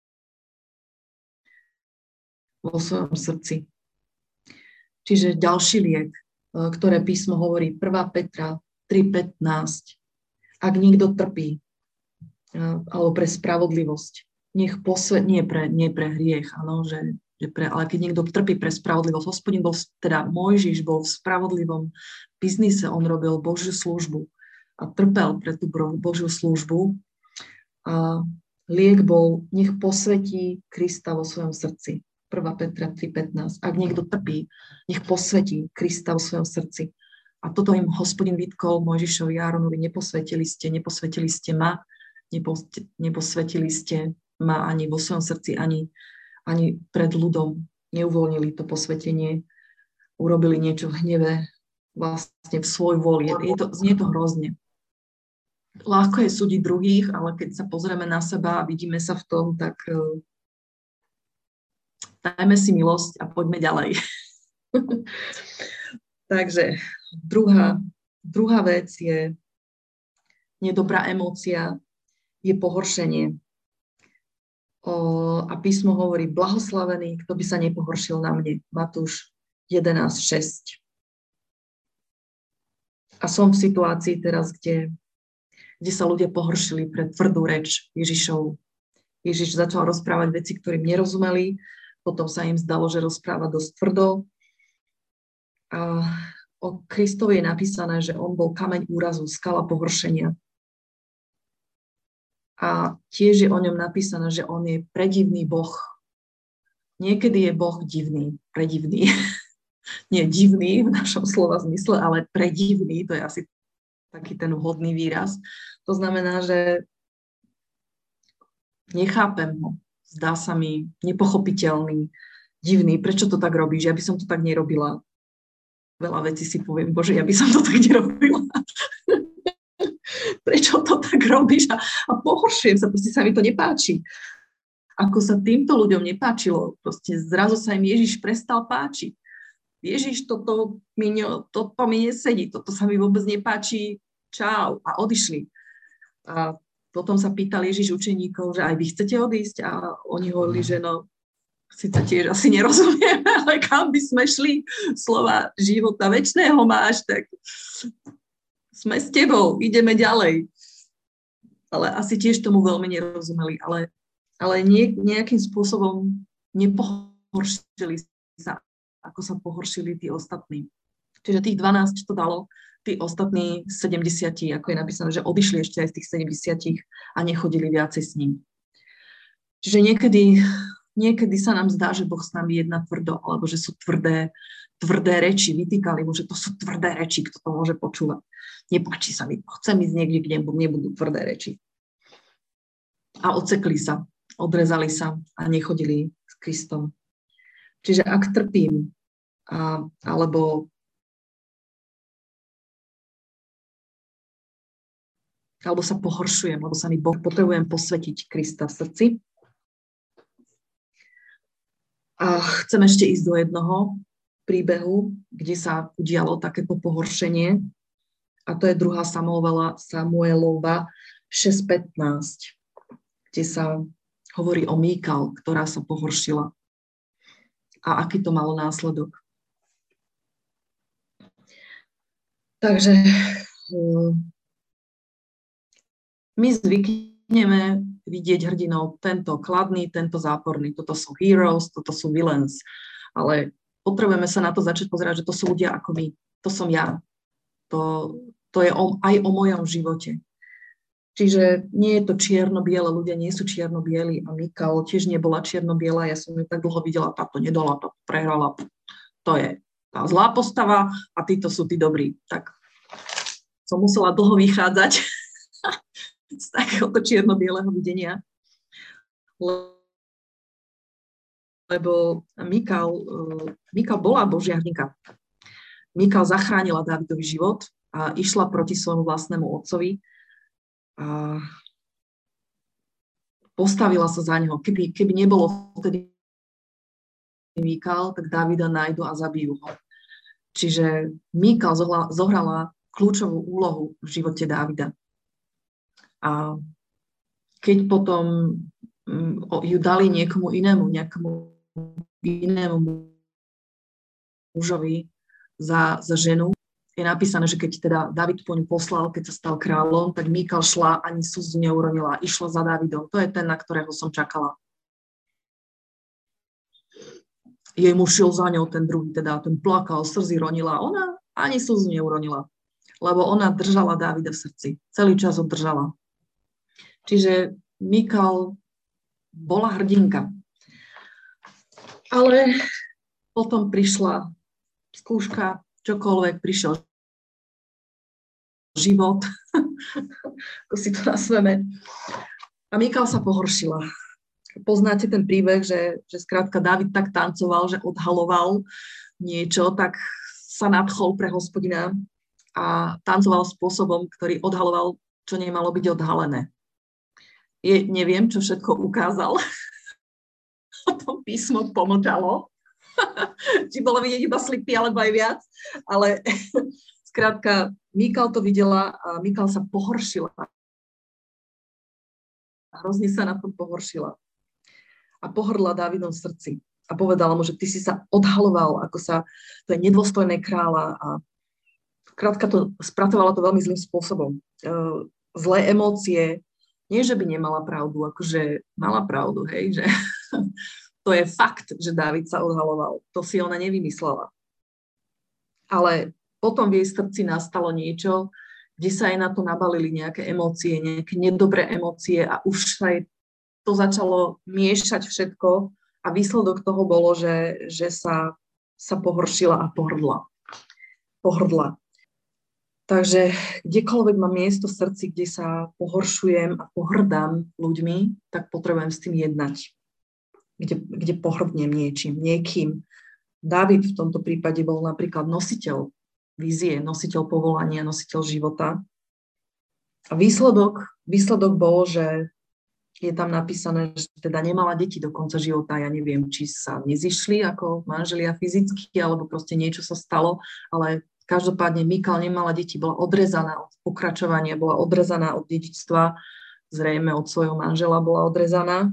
vo svojom srdci. Čiže ďalší liek, ktoré písmo hovorí, prvá Petra tri pätnásť. Ak niekto trpí, alebo pre spravodlivosť, nech posvet, nie pre, nie pre hriech, áno, že Pre, ale keď niekto trpí pre spravodlivosť, Hospodin bol, teda Mojžiš bol v spravodlivom biznise, on robil Božiu službu a trpel pre tú Božiu službu. A liek bol, nech posvetí Krista vo svojom srdci. prvá Petra tri pätnásť. Ak niekto trpí, nech posvetí Krista vo svojom srdci. A toto im Hospodin vytkol Mojžišovi a Áronovi, neposvetili ste, neposvetili ste ma, neposvetili ste ma ani vo svojom srdci, ani ani pred ľudom, neuvoľnili to posvetenie, urobili niečo v hneve, vlastne v svoj vôli. Je to, znie to hrozne. Ľahko je súdiť druhých, ale keď sa pozrieme na seba a vidíme sa v tom, tak uh, dajme si milosť a poďme ďalej. Takže druhá, druhá vec je nedobrá emócia, je pohoršenie. A písmo hovorí, blahoslavený, kto by sa nepohoršil na mne. Matúš jedenásť šesť. A som v situácii teraz, kde, kde sa ľudia pohoršili pre tvrdú reč Ježišovu. Ježiš začal rozprávať veci, ktorým nerozumeli, potom sa im zdalo, že rozpráva dosť tvrdo. A o Kristovi je napísané, že on bol kameň úrazu, skala pohoršenia. A tiež je o ňom napísané, že on je predivný Boh. Niekedy je Boh divný, predivný. Nie divný v našom slova zmysle, ale predivný, to je asi taký ten vhodný výraz. To znamená, že nechápem ho, zdá sa mi nepochopiteľný, divný, prečo to tak robíš, ja by som to tak nerobila. veľa vecí si poviem, bože, ja by som to tak nerobila. Prečo to tak robíš? A, a pohoršujem sa, proste sa mi to nepáči. Ako sa týmto ľuďom nepáčilo, proste zrazu sa im Ježiš prestal páčiť. Ježiš, toto mi, ne, toto mi nesedí, toto sa mi vôbec nepáči, čau, a odišli. A potom sa pýtal Ježiš učeníkov, že aj vy chcete odísť? A oni hovorili, že no, síce tiež asi nerozumieme, ale kam by sme šli, slova života večného máš, tak sme s tebou, ideme ďalej. Ale asi tiež tomu veľmi nerozumeli, ale, ale nie, nejakým spôsobom nepohoršili sa, ako sa pohoršili tí ostatní. Čiže tých dvanásť to dalo, tí ostatní sedemdesiat, ako je napísané, že odišli ešte aj z tých sedemdesiat a nechodili viacej s ním. Čiže niekedy Niekedy sa nám zdá, že Boh s nami jedná tvrdo, alebo že sú tvrdé, tvrdé reči, vytýkali mu, že to sú tvrdé reči, kto to môže počúvať. Nepáči sa mi, chcem ísť niekde, kde nebudú tvrdé reči. A odsekli sa, odrezali sa a nechodili s Kristom. Čiže ak trpím, a, alebo alebo sa pohoršujem, alebo sa mi Boh, potrebujem posvetiť Krista v srdci. A chcem ešte ísť do jednoho príbehu, kde sa udialo takéto pohoršenie. A to je druhá Samuelova, Samuelova šesť pätnásť, kde sa hovorí o Míkal, ktorá sa pohoršila. A aký to malo následok. Takže my zvykneme vidieť hrdinov, tento kladný, tento záporný, toto sú heroes, toto sú villains, ale potrebujeme sa na to začať pozerať, že to sú ľudia ako my, to som ja, to, to je o, aj o mojom živote. Čiže nie je to čierno-biele, ľudia nie sú čierno-bieli a Míkal tiež nebola čierno-biela, ja som ju tak dlho videla, táto nedala, táto prehrala, to je tá zlá postava a títo sú tí dobrí. Tak som musela dlho vychádzať z takéhoto čierno-bieleho videnia. Lebo Míkal, Míkal bola Božia hrdinka. Míkal zachránila Dávidový život a išla proti svojmu vlastnému otcovi a postavila sa za neho. Keby, keby nebolo vtedy Míkal, tak Dávida nájdu a zabijú ho. Čiže Míkal zohrala, zohrala kľúčovú úlohu v živote Dávida. A keď potom ju dali niekomu inému, nejakému inému mužovi za, za ženu, je napísané, že keď teda Dávid po ňu poslal, keď sa stal kráľom, tak Míkal šla, ani slzu neuronila, išla za Dávidom. To je ten, na ktorého som čakala. Jej muž šiel za ňou, ten druhý, teda ten plakal, slzy ronila, ona ani slzu neuronila, lebo ona držala Dávida v srdci. Celý čas ho držala. Čiže Míkal bola hrdinka. Ale potom prišla skúška, čokoľvek, prišiel život, ako si to nazveme. A Míkal sa pohoršila. Poznáte ten príbeh, že, že skrátka Dávid tak tancoval, že odhaloval niečo, tak sa nadchol pre Hospodina a tancoval spôsobom, ktorý odhaloval, čo nemalo byť odhalené. Je, neviem, čo všetko ukázal. Potom písmo pomlčalo. Či bolo vidieť iba slipy, alebo aj viac. Ale skrátka, Míkal to videla a Míkal sa pohoršila. Hrozne sa na tom pohoršila. A pohrdla Dávidom v srdci. A povedala mu, že ty si sa odhaloval, ako sa, to je nedôstojné kráľa. A skrátka to spracovala to veľmi zlým spôsobom. Zlé emócie, nie, že by nemala pravdu, akože mala pravdu, hej, že to je fakt, že Dávid sa odhaloval. To si ona nevymyslela. Ale potom v jej srdci nastalo niečo, kde sa jej na to nabalili nejaké emócie, nejaké nedobré emócie a už sa jej to začalo miešať všetko a výsledok toho bolo, že, že sa, sa pohoršila a pohrdla. Pohrdla. Takže kdekoľvek mám miesto v srdci, kde sa pohoršujem a pohrdám ľuďmi, tak potrebujem s tým jednať. Kde, kde pohrdnem niečím, niekým. Dávid v tomto prípade bol napríklad nositeľ vízie, nositeľ povolania, nositeľ života. A výsledok, výsledok bol, že je tam napísané, že teda nemala deti do konca života. Ja neviem, či sa nezišli ako manželia fyzicky, alebo proste niečo sa stalo, ale každopádne Mikal nemala deti, bola odrezaná od pokračovania, bola odrezaná od dedičstva, zrejme od svojho manžela bola odrezaná.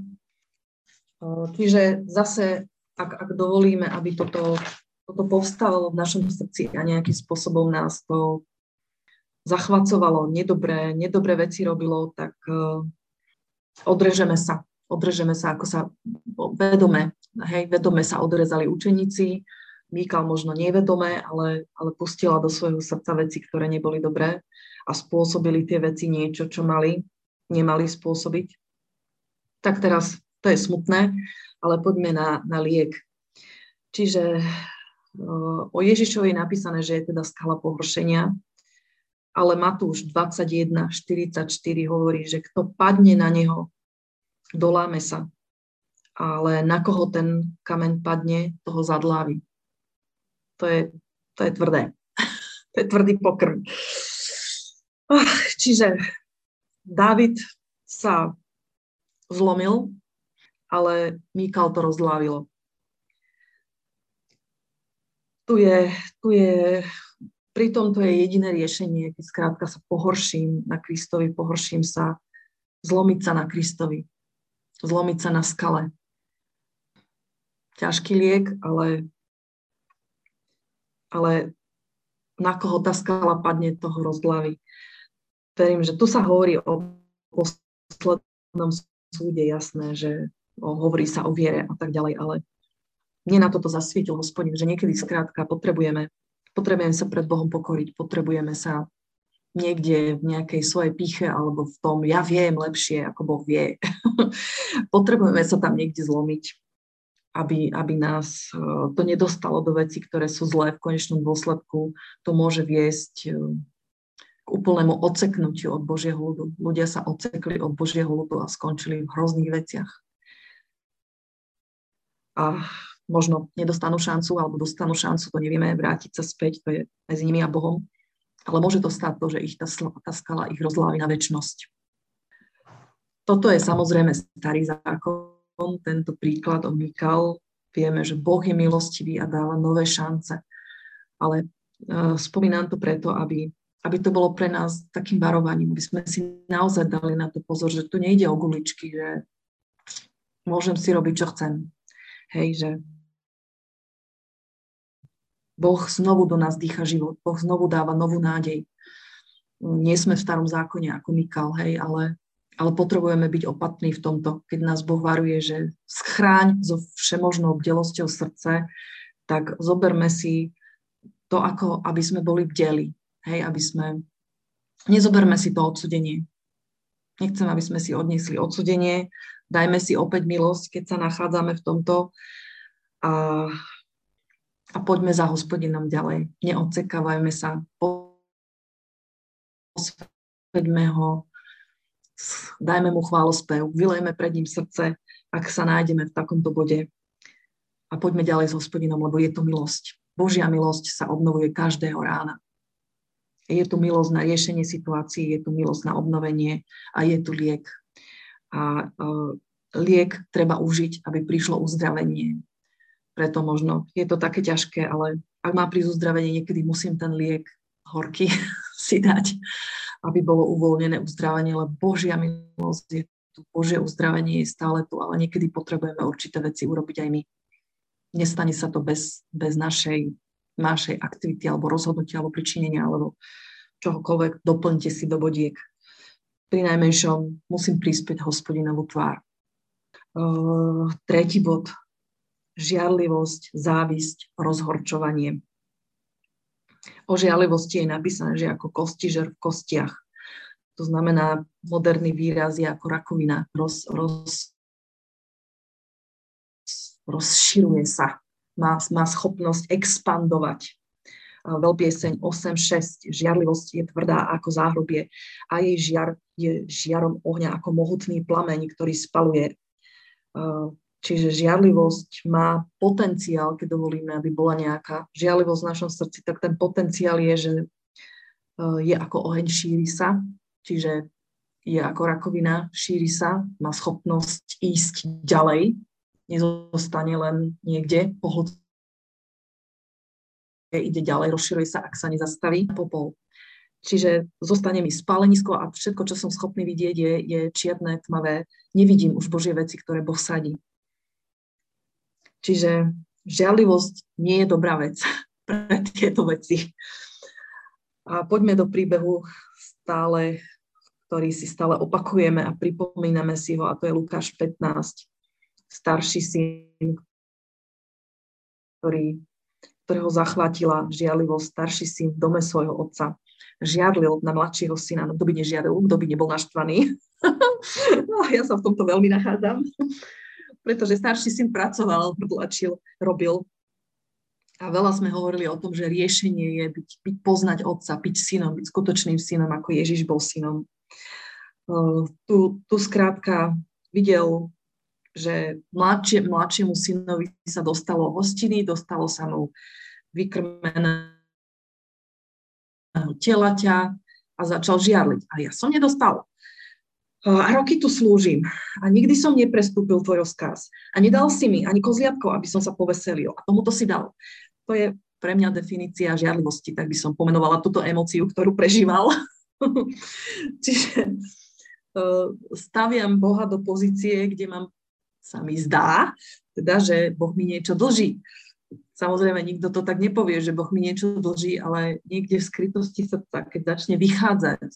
Čiže zase, ak, ak dovolíme, aby toto, toto povstalo v našom srdci a nejakým spôsobom nás to zachvacovalo, nedobré, nedobré veci robilo, tak odrežeme sa. Odrežeme sa, ako sa vedome, hej, vedome sa odrezali učeníci. Mikal možno nevedome, ale, ale pustila do svojho srdca veci, ktoré neboli dobré a spôsobili tie veci niečo, čo mali, nemali spôsobiť. Tak teraz to je smutné, ale poďme na, na liek. Čiže o Ježišovi je napísané, že je teda skala pohoršenia, ale Matúš dvadsaťjeden štyridsaťštyri hovorí, že kto padne na neho, doláme sa. Ale na koho ten kameň padne, toho zadlávi. To je, to je tvrdé. To je tvrdý pokrm. Čiže Dávid sa zlomil, ale Mikal to rozdlávilo. Tu je, tu je Pritom to je jediné riešenie, keď skrátka sa pohorším na Kristovi, pohorším sa, zlomiť sa na Kristovi, zlomiť sa na skale. Ťažký liek, ale, ale na koho tá skala padne, toho rozdlaví. Verím, že tu sa hovorí o poslednom súde, jasné, že o, hovorí sa o viere a tak ďalej, ale mne na toto zasvietil Hospodin, že niekedy skrátka potrebujeme Potrebujeme sa pred Bohom pokoriť, potrebujeme sa niekde v nejakej svojej pýche alebo v tom, ja viem lepšie, ako Boh vie. Potrebujeme sa tam niekde zlomiť, aby, aby nás to nedostalo do vecí, ktoré sú zlé v konečnom dôsledku. To môže viesť k úplnému odseknutiu od Božieho ľudu. Ľudia sa odsekli od Božieho ľudu a skončili v hrozných veciach. A možno nedostanú šancu, alebo dostanú šancu, to nevieme, vrátiť sa späť, to je medzi nimi a Bohom. Ale môže to stať to, že ich tá, tá skala ich rozlávi na večnosť. Toto je samozrejme starý zákon, tento príklad o Mikal. Vieme, že Boh je milostivý a dáva nové šance. Ale uh, spomínam to preto, aby, aby to bolo pre nás takým varovaním, aby sme si naozaj dali na to pozor, že tu nejde o guličky, že môžem si robiť, čo chcem. Hej, že Boh znovu do nás dýcha život, Boh znovu dáva novú nádej. Nie sme v starom zákone ako Mikal, hej, ale, ale potrebujeme byť opatrní v tomto, keď nás Boh varuje, že schráň so všemožnou bdelosťou srdce, tak zoberme si to, ako aby sme boli bdeli, hej, aby sme, nezoberme si to odsudenie. Nechcem, aby sme si odniesli odsudenie, dajme si opäť milosť, keď sa nachádzame v tomto a A poďme za Hospodinom ďalej. Neodsekávajme sa. Posveďme ho. Dajme mu chválospev. Vylejme pred ním srdce, ak sa nájdeme v takomto bode. A poďme ďalej s Hospodinom, lebo je to milosť. Božia milosť sa obnovuje každého rána. Je tu milosť na riešenie situácií, je tu milosť na obnovenie a je tu liek. A uh, liek treba užiť, aby prišlo uzdravenie. Preto možno je to také ťažké, ale ak má prísť uzdravenie, niekedy musím ten liek horký si dať, aby bolo uvoľnené uzdravenie, lebo Božia milosť je tu, Božie uzdravenie je stále tu, ale niekedy potrebujeme určité veci urobiť aj my. Nestane sa to bez, bez našej, našej aktivity alebo rozhodnutia alebo pričinenia alebo čohokoľvek, doplňte si do bodiek. Pri najmenšom musím prispieť Hospodinovú tvár. Uh, tretí bod. Žiarlivosť, závisť, rozhorčovanie. O žiarlivosti je napísané, že ako kostižer v kostiach. To znamená, moderný výraz je ako rakovina. Roz, roz, rozširuje sa. Má, má schopnosť expandovať. Veľpieseň osem šesť. Žiarlivosť je tvrdá ako záhrubie a jej žiar je žiarom ohňa ako mohutný plameň, ktorý spaluje. Čiže žiarlivosť má potenciál, keď dovolíme, aby bola nejaká žiarlivosť v našom srdci, tak ten potenciál je, že je ako oheň, šíri sa, čiže je ako rakovina, šíri sa, má schopnosť ísť ďalej, nezostane len niekde, pohlcuje, ide ďalej, rozširuje sa, ak sa nezastaví, popol. Čiže zostane mi spálenisko a všetko, čo som schopný vidieť, je, je čierne, tmavé. Nevidím už Božie veci, ktoré Boh sadí. Čiže žiarlivosť nie je dobrá vec pre tieto veci. A poďme do príbehu stále, ktorý si stále opakujeme a pripomíname si ho, a to je Lukáš pätnásť. Starší syn, ktorý, ktorého zachvátila žiarlivosť, starší syn v dome svojho otca. Žiarlil na mladšieho syna, no kto by nežiarlil, kto by nebol naštvaný. No, ja sa v tomto veľmi nachádzam. Pretože starší syn pracoval, tlačil, robil. A veľa sme hovorili o tom, že riešenie je byť, byť poznať otca, byť synom, byť skutočným synom, ako Ježiš bol synom. Uh, tu, tu skrátka videl, že mladšie, mladšiemu synovi sa dostalo hostiny, dostalo sa mu vykrmeného telaťa a začal žiarliť. A ja som nedostal. A roky tu slúžim a nikdy som neprestúpil tvoj rozkaz. A nedal si mi ani kozliatko, aby som sa poveselil. A tomuto si dal. To je pre mňa definícia žiarlivosti, tak by som pomenovala túto emóciu, ktorú prežíval. Čiže staviam Boha do pozície, kde mám, sa mi zdá, teda, že Boh mi niečo dlží. Samozrejme, nikto to tak nepovie, že Boh mi niečo dlží, ale niekde v skrytosti srdca, keď začne vychádzať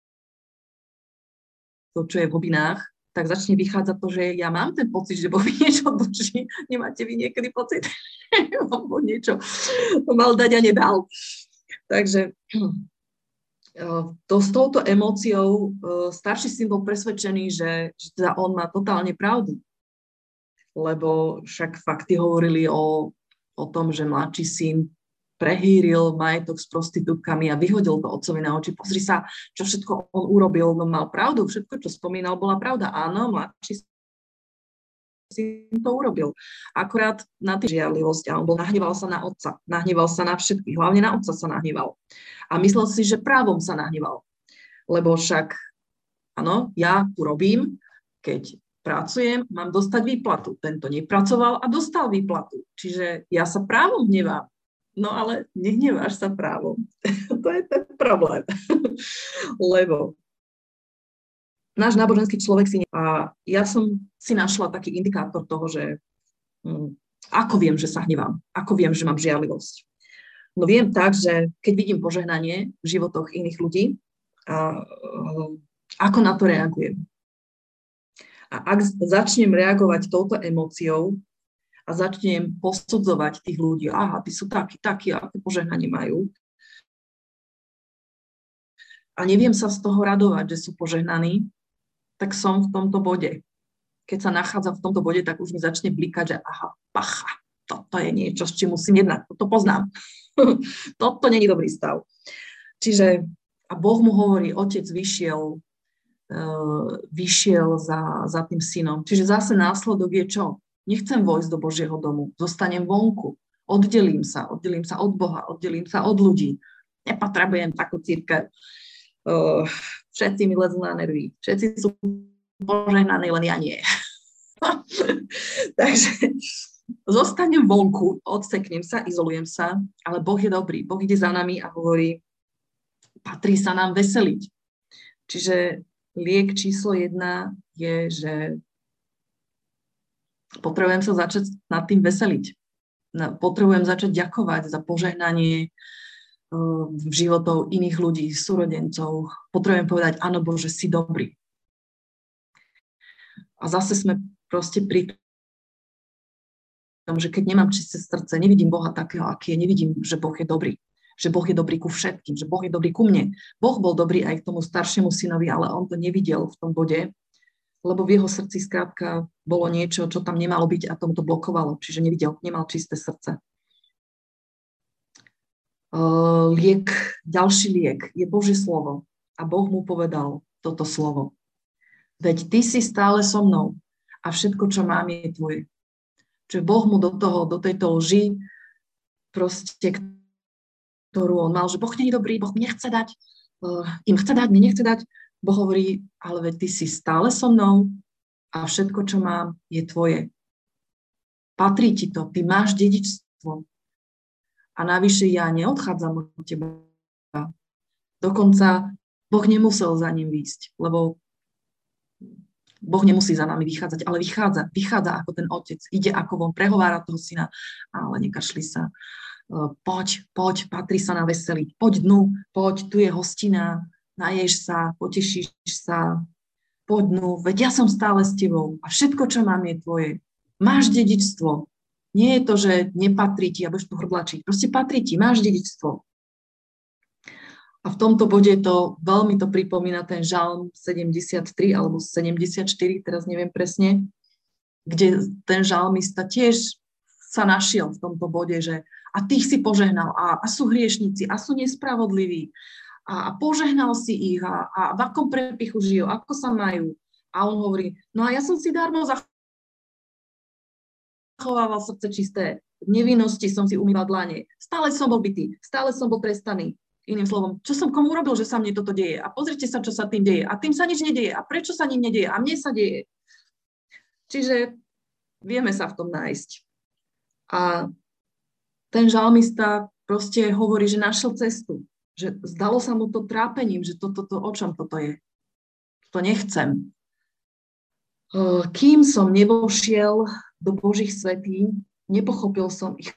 to, čo je v hlbinách, tak začne vychádzať to, že ja mám ten pocit, že Boh mi niečo dlží. Nemáte vy niekedy pocit, že Boh niečo mal dať a nedal. Takže to, s touto emóciou starší syn bol presvedčený, že, že teda on má totálne pravdu. Lebo však fakty hovorili o, o tom, že mladší syn prehýril majetok s prostitútkami a vyhodil to otcovi na oči. Pozri sa, čo všetko on urobil, no mal pravdu, všetko, čo spomínal, bola pravda. Áno, mladší syn to urobil. Akorát na tým žiarlivosť a on bol, nahneval sa na otca, nahneval sa na všetkých, hlavne na otca sa nahneval. A myslel si, že právom sa nahneval. Lebo však, áno, ja tu robím, keď pracujem, mám dostať výplatu. Tento nepracoval a dostal výplatu. Čiže ja sa právom hnevám. No ale nehneváš sa právom. To je ten problém. Lebo náš náboženský človek si... A ja som si našla taký indikátor toho, že hm, ako viem, že sa hnevám. Ako viem, že mám žiarlivosť. No viem tak, že keď vidím požehnanie v životoch iných ľudí, a, ako na to reagujem. A ak začnem reagovať touto emóciou, a začnem posudzovať tých ľudí, aha, tí sú takí, takí, aké požehnanie majú. A neviem sa z toho radovať, že sú požehnaní, tak som v tomto bode. Keď sa nachádzam v tomto bode, tak už mi začne blikať, že aha, pacha, toto je niečo, s čím musím jednať, toto poznám. Toto nie je dobrý stav. Čiže, a Boh mu hovorí, otec vyšiel, uh, vyšiel za, za tým synom. Čiže zase následok je čo? Nechcem vojsť do Božieho domu, zostanem vonku, oddelím sa, oddelím sa od Boha, oddelím sa od ľudí. Nepotrebujem takú cirkev. Uh, všetci mi lezú na nervy, všetci sú požehnaní, len ja nie. Takže zostanem vonku, odseknem sa, izolujem sa, ale Boh je dobrý. Boh ide za nami a hovorí, patrí sa nám veseliť. Čiže liek číslo jedna je, že potrebujem sa začať nad tým veseliť. Potrebujem začať ďakovať za požehnanie v životov iných ľudí, súrodencov. Potrebujem povedať, áno Bože, si dobrý. A zase sme proste pri tom, že keď nemám čisté srdce, nevidím Boha takého, aký je, nevidím, že Boh je dobrý. Že Boh je dobrý ku všetkým, že Boh je dobrý ku mne. Boh bol dobrý aj k tomu staršiemu synovi, ale on to nevidel v tom bode, lebo v jeho srdci skrátka bolo niečo, čo tam nemalo byť a tomu to blokovalo. Čiže nevidel, nemal čisté srdce. Uh, liek, ďalší liek je Božie slovo. A Boh mu povedal toto slovo. Veď ty si stále so mnou a všetko, čo mám, je tvoje. Čiže Boh mu do toho, do tejto lži, proste, ktorú on mal, že Boh nie je dobrý, Boh mi nechce dať, uh, im chce dať, mi nechce dať. Boh hovorí, ale veď ty si stále so mnou a všetko, čo mám, je tvoje. Patrí ti to, ty máš dedičstvo. A navyše ja neodchádzam od teba. Dokonca Boh nemusel za ním výjsť, lebo Boh nemusí za nami vychádzať, ale vychádza, vychádza ako ten otec, ide ako von, prehovára toho syna, ale nekašli sa. Poď, poď, patrí sa na veseliť, poď dnu, poď, tu je hostina, naješ sa, potešíš sa, poď dnu, veď ja som stále s tebou a všetko, čo mám, je tvoje. Máš dedičstvo. Nie je to, že nepatrí ti a budeš tu hrdlačiť. Proste patrí ti, máš dedičstvo. A v tomto bode to veľmi to pripomína ten žalm sedemdesiattri alebo sedemdesiatštyri, teraz neviem presne, kde ten žalmista tiež sa našiel v tomto bode, že a tých si požehnal a, a sú hriešnici a sú nespravodliví a, a požehnal si ich a, a v akom prepichu žijú, ako sa majú. A on hovorí, no a ja som si darmo zachovával srdce čisté, v nevinnosti som si umýval dlane, stále som bol bitý, stále som bol trestaný. Iným slovom, čo som komu urobil, že sa mne toto deje? A pozrite sa, čo sa tým deje. A tým sa nič nedieje. A prečo sa ním nedieje? A mne sa deje. Čiže vieme sa v tom nájsť. A ten žalmista proste hovorí, že našiel cestu. Že zdalo sa mu to trápením, že toto, to, to, o čom toto je. To nechcem. Kým som nevošiel do Božích svätýň, nepochopil som ich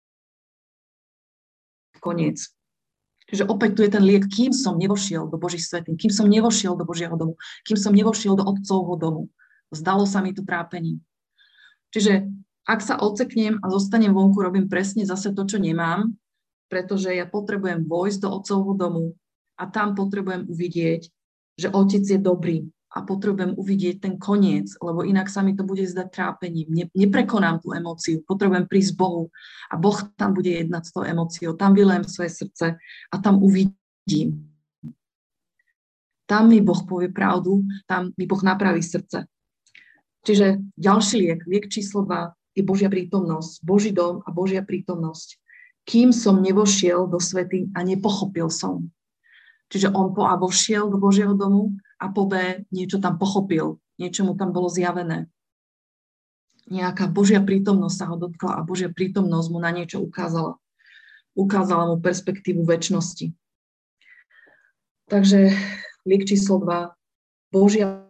koniec. Čiže opäť tu je ten liek, kým som nevošiel do Božích svätýň, kým som nevošiel do Božieho domu, kým som nevošiel do Otcovho domu. Zdalo sa mi to trápením. Čiže ak sa odseknem a zostanem vonku, robím presne zase to, čo nemám, pretože ja potrebujem vojsť do Otcovho domu a tam potrebujem uvidieť, že Otec je dobrý a potrebujem uvidieť ten koniec, lebo inak sa mi to bude zdať trápením. Ne, neprekonám tú emóciu, potrebujem prísť Bohu a Boh tam bude jednať s tou emóciou, tam vylejem svoje srdce a tam uvidím. Tam mi Boh povie pravdu, tam mi Boh napraví srdce. Čiže ďalší liek, liek číslo dva je Božia prítomnosť, Boží dom a Božia prítomnosť. Kým som nevošiel do svätyň a nepochopil som. Čiže on po A vošiel do Božieho domu a po B niečo tam pochopil, niečo mu tam bolo zjavené. Nejaká Božia prítomnosť sa ho dotkla a Božia prítomnosť mu na niečo ukázala. Ukázala mu perspektívu večnosti. Takže liek číslo dva, Božia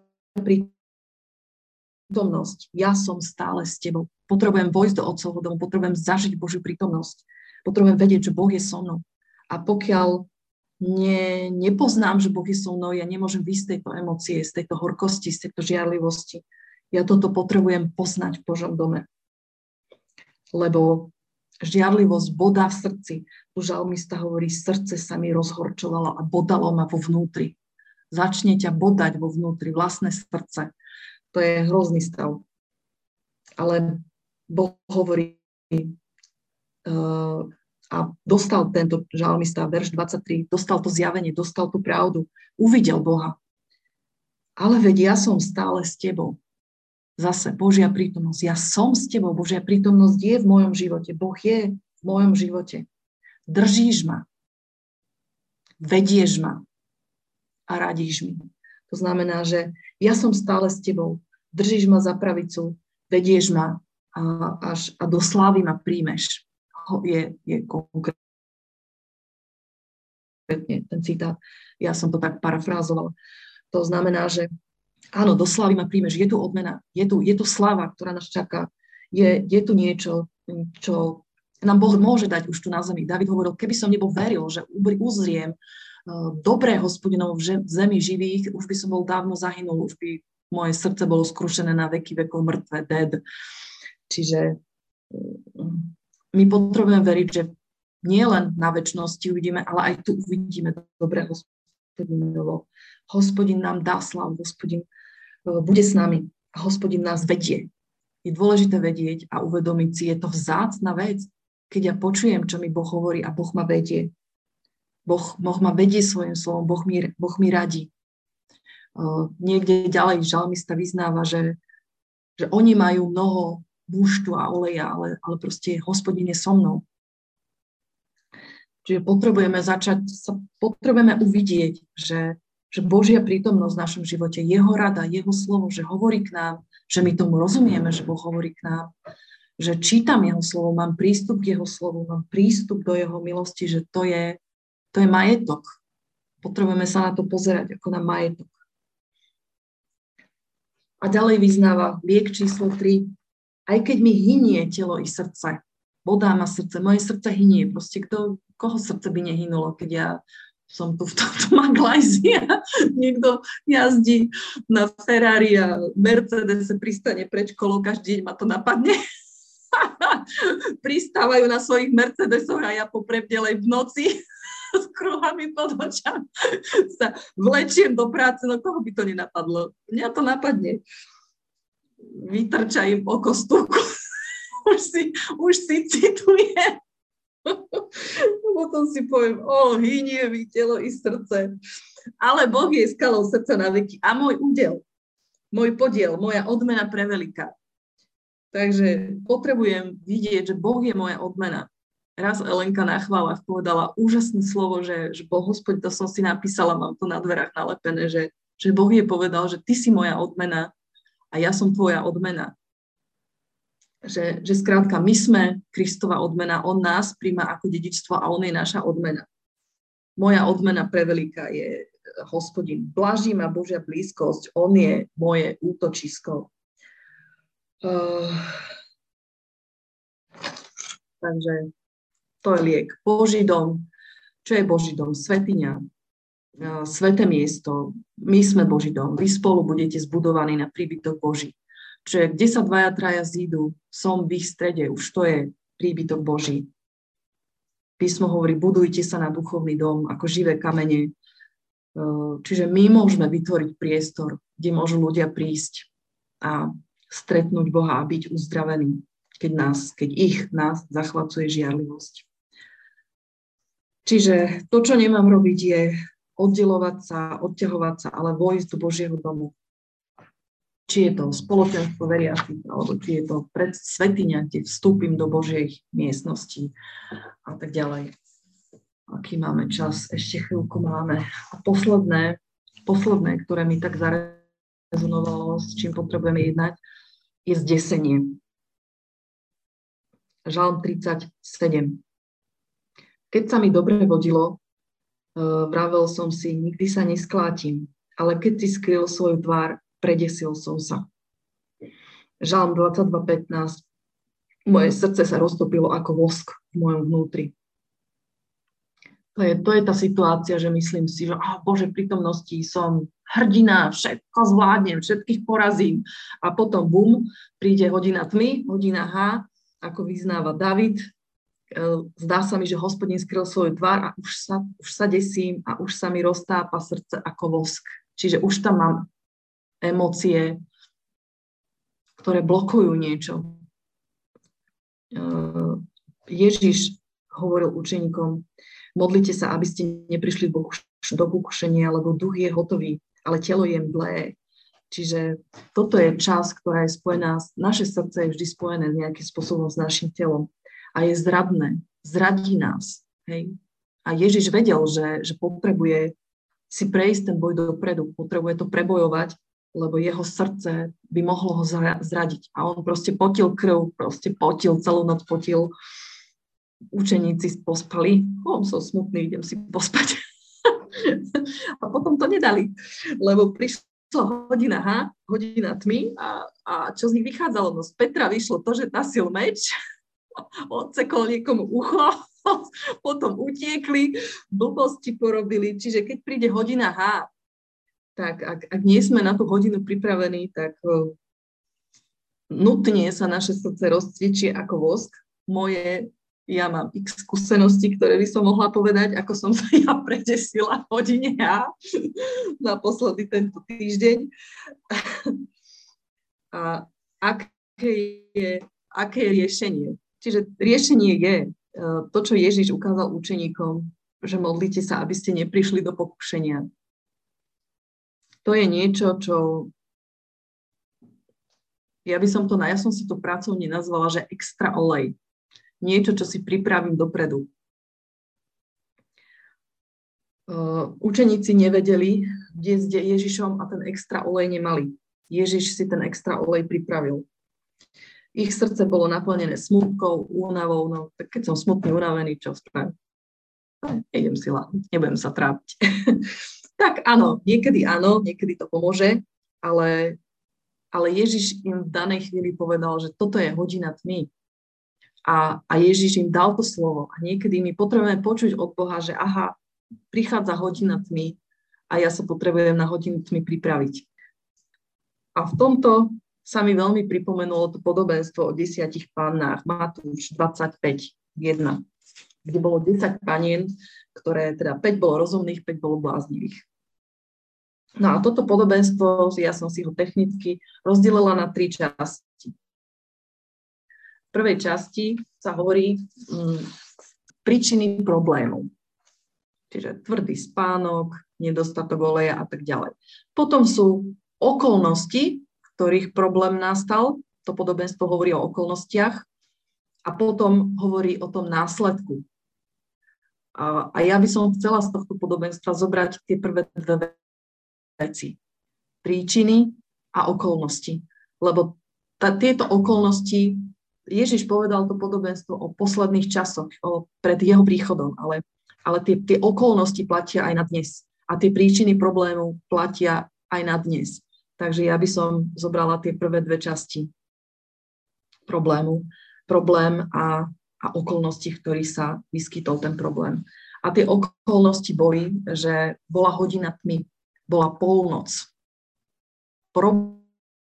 prítomnosť. Ja som stále s tebou. Potrebujem vojsť do Otcovho domu, potrebujem zažiť Božiu prítomnosť. Potrebujem vedieť, že Boh je so mnou. A pokiaľ Ne, nepoznám, že Boh je so mnou, ja nemôžem výjsť z tejto emócie, z tejto horkosti, z tejto žiarlivosti. Ja toto potrebujem poznať v Božom dome. Lebo žiarlivosť bodá v srdci. Tu žalmista hovorí, srdce sa mi rozhorčovalo a bodalo ma vo vnútri. Začne ťa bodať vo vnútri, vlastné srdce. To je hrozný stav. Ale Boh hovorí, uh, a dostal tento žalmista, verš dvadsaťtri, dostal to zjavenie, dostal tú pravdu, uvidel Boha. Ale veď ja som stále s tebou. Zase Božia prítomnosť. Ja som s tebou, Božia prítomnosť je v mojom živote. Boh je v mojom živote. Držíš ma. Vedieš ma. A radíš mi. To znamená, že ja som stále s tebou. Držíš ma za pravicu, vedieš ma a, až, a do slávy ma príjmeš. Je, je konkrétne ten citát. Ja som to tak parafrázovala. To znamená, že áno, do slávy ma príjmeš. Je tu odmena, je tu, je tu sláva, ktorá nás čaká. Je, je tu niečo, čo nám Boh môže dať už tu na zemi. David hovoril, keby som nebol veril, že uzriem uh, dobré Hospodinov v zemi živých, už by som bol dávno zahynul, už by moje srdce bolo skrušené na veky vekov, mŕtve, dead. Čiže um, my potrebujeme veriť, že nie len na večnosti uvidíme, ale aj tu uvidíme dobré Hospodinovo. Hospodin nám dá slavu, Hospodin bude s nami a Hospodin nás vedie. Je dôležité vedieť a uvedomiť si, je to vzácna vec, keď ja počujem, čo mi Boh hovorí a Boh ma vedie. Boh, boh ma vedie svojim slovom, Boh mi, boh mi radí. Uh, niekde ďalej žalmista vyznáva, že, že oni majú mnoho búštu a oleja, ale, ale proste Hospodin je so mnou. Čiže potrebujeme začať, sa potrebujeme uvidieť, že, že Božia prítomnosť v našom živote, jeho rada, jeho slovo, že hovorí k nám, že my tomu rozumieme, že Boh hovorí k nám, že čítam jeho slovo, mám prístup k jeho slovu, mám prístup do jeho milosti, že to je, to je majetok. Potrebujeme sa na to pozerať ako na majetok. A ďalej vyznáva liek číslo tri. Aj keď mi hynie telo i srdce, bodá ma srdce, moje srdce hynie. Proste kto, koho srdce by nehynulo, keď ja som tu v tomto Maglajzi a niekto jazdí na Ferrari a Mercedes pristane pred školou, každý deň ma to napadne. Pristávajú na svojich Mercedesoch a ja poprebdelej v noci s kruhami pod očami sa vlečiem do práce, no koho by to nenapadlo? Mňa to napadne. Vytrča im oko stúku. Už si, už si cituje. Potom si poviem, o, hynie mi telo i srdce. Ale Boh je skalou srdca na veky a môj údel, môj podiel, moja odmena preveľká. Takže potrebujem vidieť, že Boh je moja odmena. Raz Elenka na chválach povedala úžasné slovo, že, že Boh, Hospod, to som si napísala, mám to na dverách nalepené, že, že Boh je povedal, že ty si moja odmena a ja som tvoja odmena. Že, že skrátka, my sme Kristova odmena, on nás príjma ako dedičstvo a on je naša odmena. Moja odmena preveľká je Hospodin. Blaží ma Božia blízkosť, on je moje útočisko. Uh, takže to je liek. Boží dom. Čo je Boží dom? Svätyňa. Uh, sveté miesto. My sme Boží dom. Vy spolu budete zbudovaní na príbytok Boží. Čiže kde sa dvaja, traja zídu, som v ich strede. Už to je príbytok Boží. Písmo hovorí, budujte sa na duchovný dom ako živé kamene. Uh, čiže my môžeme vytvoriť priestor, kde môžu ľudia prísť a stretnúť Boha a byť uzdravení, keď, nás, keď ich nás zachvacuje žiarlivosť. Čiže to, čo nemám robiť, je oddelovať sa, odťahovať sa, ale vojsť do Božieho domu. Či je to spoločenstvo veriacich, alebo či je to pred svätyňa, kde vstúpim do Božej miestnosti a tak ďalej. Aký máme čas? Ešte chvíľku máme. A posledné, posledné, ktoré mi tak zarezonovalo, s čím potrebujeme jednať, je zdesenie. Žalm tridsaťsedem. Keď sa mi dobre vodilo, vravel som si, nikdy sa nesklátim, ale keď si skryl svoju tvár, predesil som sa. Žalm dvadsaťdva pätnásť. Moje srdce sa roztopilo ako vosk v mojom vnútri. To je, to je tá situácia, že myslím si, že oh, Bože, prítomnosti som hrdina, všetko zvládnem, všetkých porazím. A potom bum, príde hodina tmy, hodina H, ako vyznáva David. Zdá sa mi, že Hospodin skryl svoju tvár a už sa, už sa desím a už sa mi roztápa srdce ako vosk. Čiže už tam mám emócie, ktoré blokujú niečo. Ježiš hovoril učeníkom, modlite sa, aby ste neprišli do pokušenia, lebo duch je hotový, ale telo je mdlé. Čiže toto je časť, ktorá je spojená, naše srdce je vždy spojené nejakým spôsobom s našim telom a je zradné, zradí nás. Hej? A Ježiš vedel, že, že potrebuje si prejsť ten boj dopredu, potrebuje to prebojovať, lebo jeho srdce by mohlo ho zradiť. A on proste potil krv, proste potil, celú noc potil. Učeníci pospali, oh, som smutný, idem si pospať. A potom to nedali, lebo prišla hodina H, hodina tmy a, a čo z nich vychádzalo? No z Petra vyšlo to, že nasil meč, odsekol niekomu ucho, potom utiekli, blbosti porobili. Čiže keď príde hodina H, tak ak, ak nie sme na tú hodinu pripravení, tak uh, nutne sa naše srdce rozcvičie ako vosk. Moje Ja mám x skúseností, ktoré by som mohla povedať, ako som sa ja predesila v hodine A naposledy tento týždeň. A aké je, aké je riešenie? Čiže riešenie je to, čo Ježiš ukázal učeníkom, že modlite sa, aby ste neprišli do pokušenia. To je niečo, čo Ja by som to, ja som si to pracovne nazvala, že extra olej. Niečo, čo si pripravím dopredu. Uh, učeníci nevedeli, kde s Ježišom a ten extra olej nemali. Ježiš si ten extra olej pripravil. Ich srdce bolo naplnené smutkou, únavou, no tak keď som smutný, unavený, čo spravím? Nejdem si láhnuť, nebudem sa trápiť. Tak áno, niekedy áno, niekedy to pomôže, ale, ale Ježiš im v danej chvíli povedal, že toto je hodina tmy. A, a Ježiš im dal to slovo. A niekedy my potrebujeme počuť od Boha, že aha, prichádza hodina tmy a ja sa potrebujem na hodinu tmy pripraviť. A v tomto sa mi veľmi pripomenulo to podobenstvo o desiatich pannách, Matúš dvadsaťpäť jeden, kde bolo desať panien, ktoré teda päť bolo rozumných, päť bolo bláznivých. No a toto podobenstvo, ja som si ho technicky rozdelila na tri časti. V prvej časti sa hovorí hm, príčiny problému. Čiže tvrdý spánok, nedostatok oleja a tak ďalej. Potom sú okolnosti, ktorých problém nastal. To podobenstvo hovorí o okolnostiach a potom hovorí o tom následku. A, a ja by som chcela z tohto podobenstva zobrať tie prvé dve veci. Príčiny a okolnosti. Lebo tá, tieto okolnosti, Ježiš povedal to podobenstvo o posledných časoch, o, pred jeho príchodom, ale ale tie, tie okolnosti platia aj na dnes. A tie príčiny problému platia aj na dnes. Takže ja by som zobrala tie prvé dve časti problému. Problém a, a okolnosti, v ktorých sa vyskytol ten problém. A tie okolnosti boli, že bola hodina tmy, bola polnoc. Problém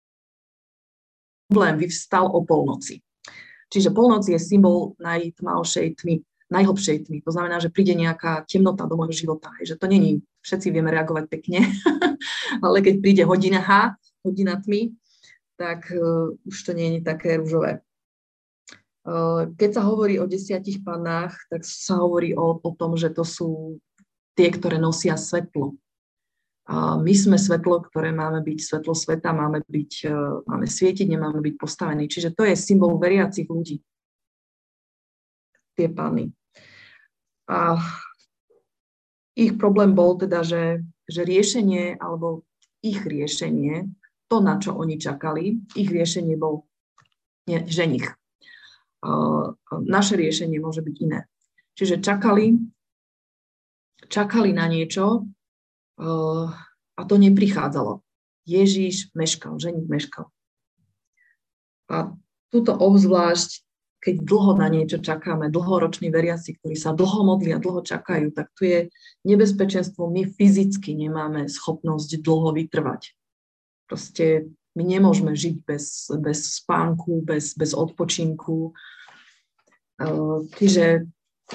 vyvstal o polnoci. Čiže polnoc je symbol najtmavšej tmy, najhlbšej tmy. To znamená, že príde nejaká temnota do môjho života. Že to není, všetci vieme reagovať pekne, ale keď príde hodina H, hodina tmy, tak uh, už to nie je také ružové. Uh, keď sa hovorí o desiatich pannách, tak sa hovorí o, o tom, že to sú tie, ktoré nosia svetlo. Uh, my sme svetlo, ktoré máme byť svetlo sveta, máme, byť, uh, máme svietiť, nemáme byť postavení. Čiže to je symbol veriacich ľudí. Tie panny. A ich problém bol teda, že, že riešenie, alebo ich riešenie, to, na čo oni čakali, ich riešenie bol nie, ženich. Uh, naše riešenie môže byť iné. Čiže čakali, čakali na niečo uh, a to neprichádzalo. Ježiš meškal, ženich meškal. A tuto obzvlášť, keď dlho na niečo čakáme, dlhoroční veriaci, ktorí sa dlho modlia, dlho čakajú, tak tu je nebezpečenstvo, my fyzicky nemáme schopnosť dlho vytrvať. Proste my nemôžeme žiť bez, bez spánku, bez, bez odpočinku. Čiže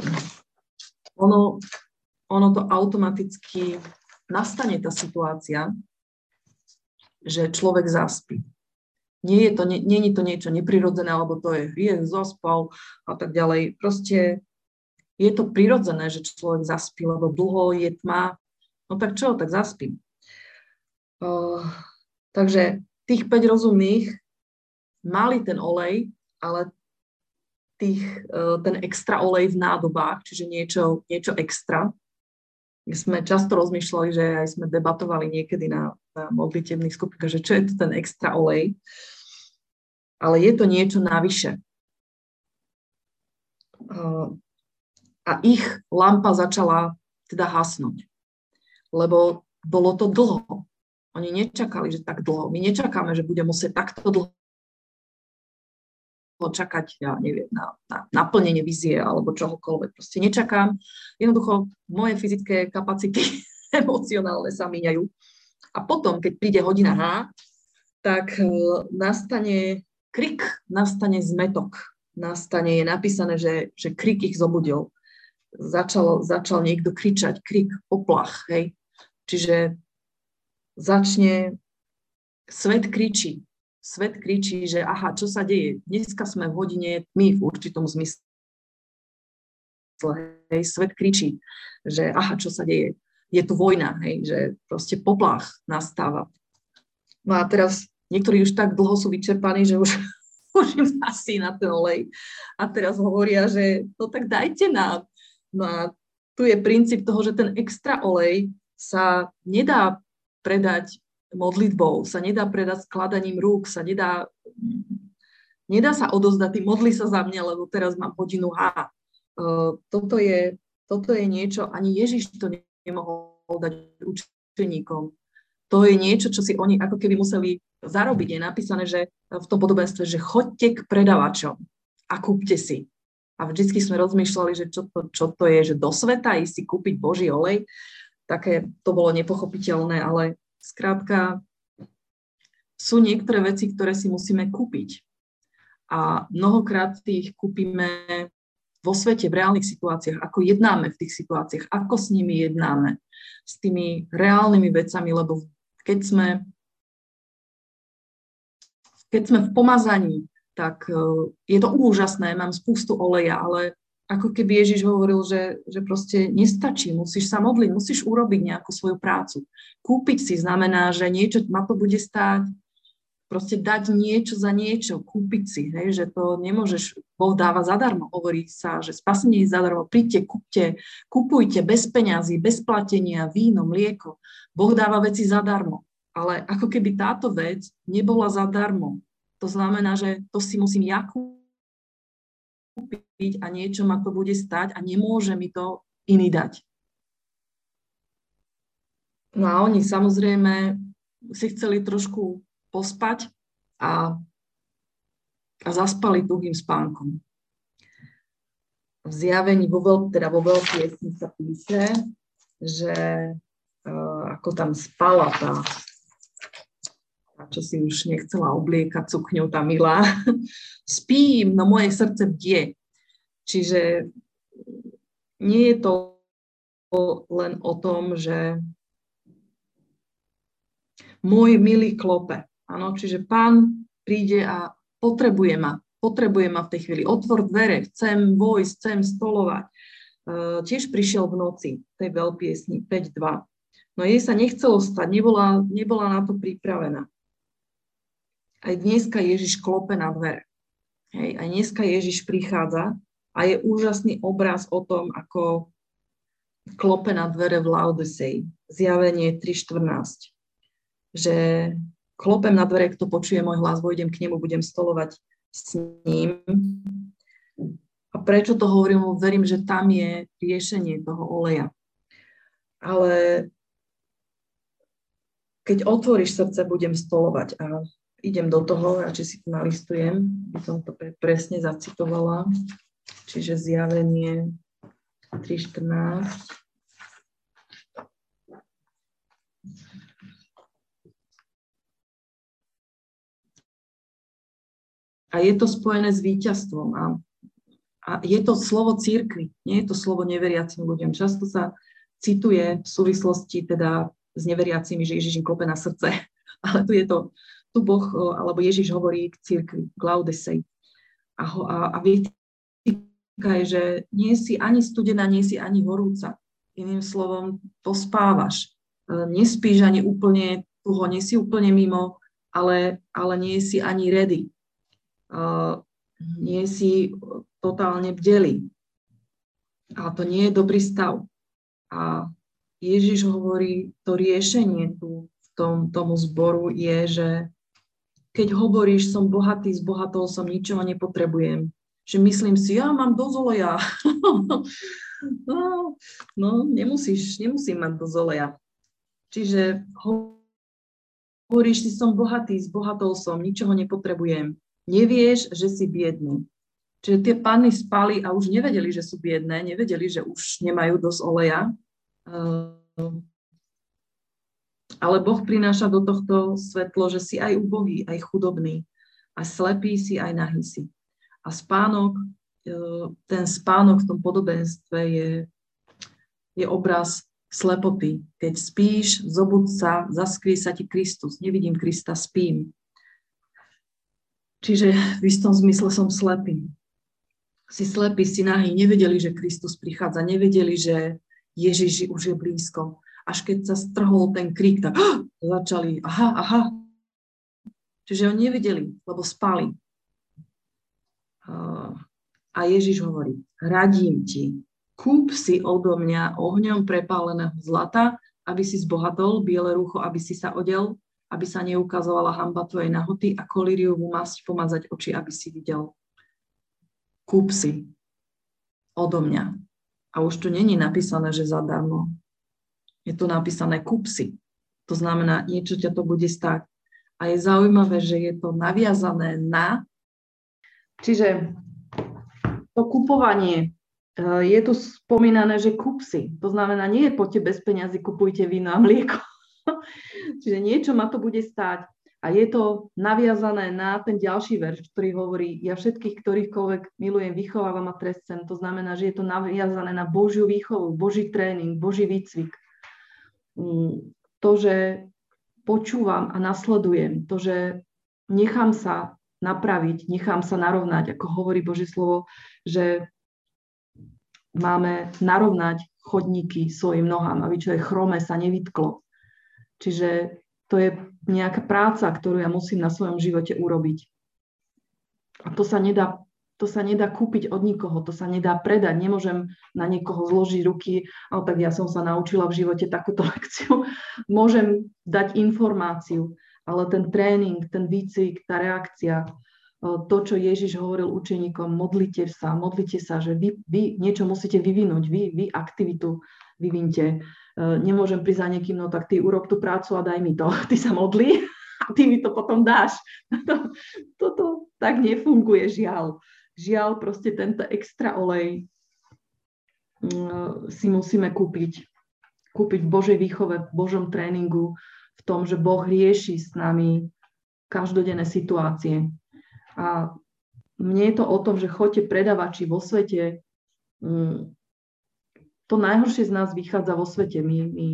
ono, ono to automaticky nastane tá situácia, že človek zaspí. Nie je to, nie, nie je to niečo neprirodzené, alebo to je, je zaspal a tak ďalej. Proste je to prirodzené, že človek zaspí, lebo dlho je tma. No tak čo, tak zaspím. Uh, takže tých päť rozumných mali ten olej, ale tých, uh, ten extra olej v nádobách, čiže niečo, niečo extra. My sme často rozmýšľali, že aj sme debatovali niekedy na, na modlitebných skupinách, že čo je to ten extra olej. Ale je to niečo navyše. A ich lampa začala teda hasnúť, lebo bolo to dlho. Oni nečakali, že tak dlho. My nečakáme, že budeme musieť takto dlho čakať, ja neviem, na, na naplnenie vízie alebo čohokoľvek. Proste nečakám. Jednoducho moje fyzické kapacity emocionálne sa míňajú. A potom, keď príde hodina H, tak nastane krik, nastane zmetok. Nastane, je napísané, že, že krik ich zobudil. Začal, začal niekto kričať, krik, poplach, hej. Čiže začne, svet kričí. Svet kričí, že aha, čo sa deje? Dneska sme v hodine tmy v určitom zmysle. Hej. Svet kričí, že aha, čo sa deje? Je tu vojna, hej, že proste poplach nastáva. No a teraz niektorí už tak dlho sú vyčerpaní, že už, už im asi na ten olej. A teraz hovoria, že no tak dajte nám. No a tu je princíp toho, že ten extra olej sa nedá predať modlitbou, sa nedá predať skladaním rúk, sa nedá, nedá sa odozdať, ty modli sa za mňa, lebo teraz mám hodinu H. Uh, toto, je, toto je niečo, ani Ježiš to nemohol dať učeníkom. To je niečo, čo si oni ako keby museli zarobiť. Je napísané, že v tom podobenstve, že choďte k predavačom a kúpte si. A vždycky sme rozmýšľali, že čo to, čo to je, že do sveta ísť si kúpiť Boží olej. Také to bolo nepochopiteľné, ale skrátka sú niektoré veci, ktoré si musíme kúpiť. A mnohokrát ich kúpime vo svete, v reálnych situáciách, ako jednáme v tých situáciách, ako s nimi jednáme, s tými reálnymi vecami, lebo keď sme, keď sme v pomazaní, tak je to úžasné, mám spustu oleja, ale ako keby Ježiš hovoril, že, že proste nestačí, musíš sa modliť, musíš urobiť nejakú svoju prácu. Kúpiť si znamená, že niečo ma to bude stáť, proste dať niečo za niečo, kúpiť si, hej, že to nemôžeš, Boh dáva zadarmo, hovorí sa, že spasenie je zadarmo, príďte, kúpte, kupujte bez peňazí, bez platenia, víno, mlieko. Boh dáva veci zadarmo, ale ako keby táto vec nebola zadarmo. To znamená, že to si musím ja kúpiť a niečo ma to bude stať a nemôže mi to iný dať. No a oni samozrejme si chceli trošku pospať a, a zaspali tuhým spánkom. V zjavení, vo veľ, teda vo veľkej sa píše, že uh, ako tam spala tá, čo si už nechcela obliekať sukňu, tá milá. Spím, no moje srdce bdie. Čiže nie je to len o tom, že môj milý klope. Áno, čiže Pán príde a potrebuje ma. Potrebuje ma v tej chvíli. Otvor dvere, chcem vojsť, chcem stolovať. Uh, tiež prišiel v noci, tej veľpiesni päť dva. No jej sa nechcelo stať, nebola, nebola na to pripravená. Aj dneska Ježiš klope na dvere. Hej, aj dneska Ježiš prichádza a je úžasný obraz o tom, ako klope na dvere v Laodicei. Zjavenie tri štrnásť. Že klopem na dvere, kto počuje môj hlas, vojdem k nemu, budem stolovať s ním. A prečo to hovorím? Verím, že tam je riešenie toho oleja. Ale keď otvoríš srdce, budem stolovať. A idem do toho, radšej si to nalistujem, by som to presne zacitovala. Čiže zjavenie tri štrnásť. A je to spojené s víťazstvom. A, a je to slovo cirkvi, nie je to slovo neveriacim ľuďom. Často sa cituje v súvislosti teda s neveriacimi, že Ježiš im klope na srdce. Ale tu je to, tu Boh, alebo Ježiš hovorí k cirkvi, k Laodicei. A, ho, a, a vytýka je, že nie si ani studená, nie si ani horúca. Iným slovom, pospávaš. Nespíš ani úplne tuho, nie si úplne mimo, ale, ale nie si ani ready. Uh, nie si totálne bdelý. A to nie je dobrý stav. A Ježiš hovorí, to riešenie tu v tom, tomu zboru je, že keď hovoríš, som bohatý, zbohatol som, ničoho nepotrebujem, že myslím si, ja mám dosť oleja. no, no, nemusíš, nemusím mať dosť oleja. Čiže hovoríš si, som bohatý, zbohatol som, ničoho nepotrebujem. Nevieš, že si biedný. Čiže tie panny spali a už nevedeli, že sú biedné, nevedeli, že už nemajú dosť oleja. Ale Boh prináša do tohto svetlo, že si aj ubohý, aj chudobný, a slepý si, aj nahý si. A spánok, ten spánok v tom podobenstve je, je obraz slepoty. Keď spíš, zobud sa, zaskrie sa ti Kristus. Nevidím Krista, spím. Čiže v istom zmysle som slepý. Si slepý, si nahý, nevedeli, že Kristus prichádza, nevedeli, že Ježiš už je blízko. Až keď sa strhol ten krík, tak začali, aha, aha. Čiže ho nevideli, lebo spali. A Ježiš hovorí, radím ti, kúp si odo mňa ohňom prepáleného zlata, aby si zbohatol, biele rúcho, aby si sa odel, aby sa neukazovala hanba tvojej nahoty a kolíriovú masť pomazať oči, aby si videl. Kúp si odo mňa. A už tu není napísané, že zadarmo. Je tu napísané kúp si. To znamená, niečo ťa to bude stáť. A je zaujímavé, že je to naviazané na... Čiže to kupovanie, je tu spomínané, že kúp si. To znamená, nie je poďte bez peňazí, kupujte víno a mlieko. Čiže niečo ma to bude stáť. A je to naviazané na ten ďalší verš, ktorý hovorí, ja všetkých, ktorýchkoľvek milujem, vychovávam a trestcem. To znamená, že je to naviazané na Božiu výchovu, Boží tréning, Boží výcvik. To, že počúvam a nasledujem, to, že nechám sa napraviť, nechám sa narovnať, ako hovorí Božie slovo, že máme narovnať chodníky svojim nohám, aby čo je chromé sa nevytklo. Čiže to je nejaká práca, ktorú ja musím na svojom živote urobiť. A to sa nedá, to sa nedá kúpiť od nikoho, to sa nedá predať. Nemôžem na niekoho zložiť ruky, ale tak ja som sa naučila v živote takúto lekciu. Môžem dať informáciu, ale ten tréning, ten výcvik, tá reakcia, to, čo Ježiš hovoril učeníkom, modlite sa, modlite sa, že vy, vy niečo musíte vyvinúť, vy, vy aktivitu vyvinte. Nemôžem prísť za niekým, no tak ty urob tú prácu a daj mi to. Ty sa modli a ty mi to potom dáš. Toto tak nefunguje, žiaľ. Žiaľ, proste tento extra olej si musíme kúpiť. Kúpiť v Božej výchove, v Božom tréningu, v tom, že Boh rieši s nami každodenné situácie. A mne je to o tom, že choďte predavači vo svete. To najhoršie z nás vychádza vo svete. My, my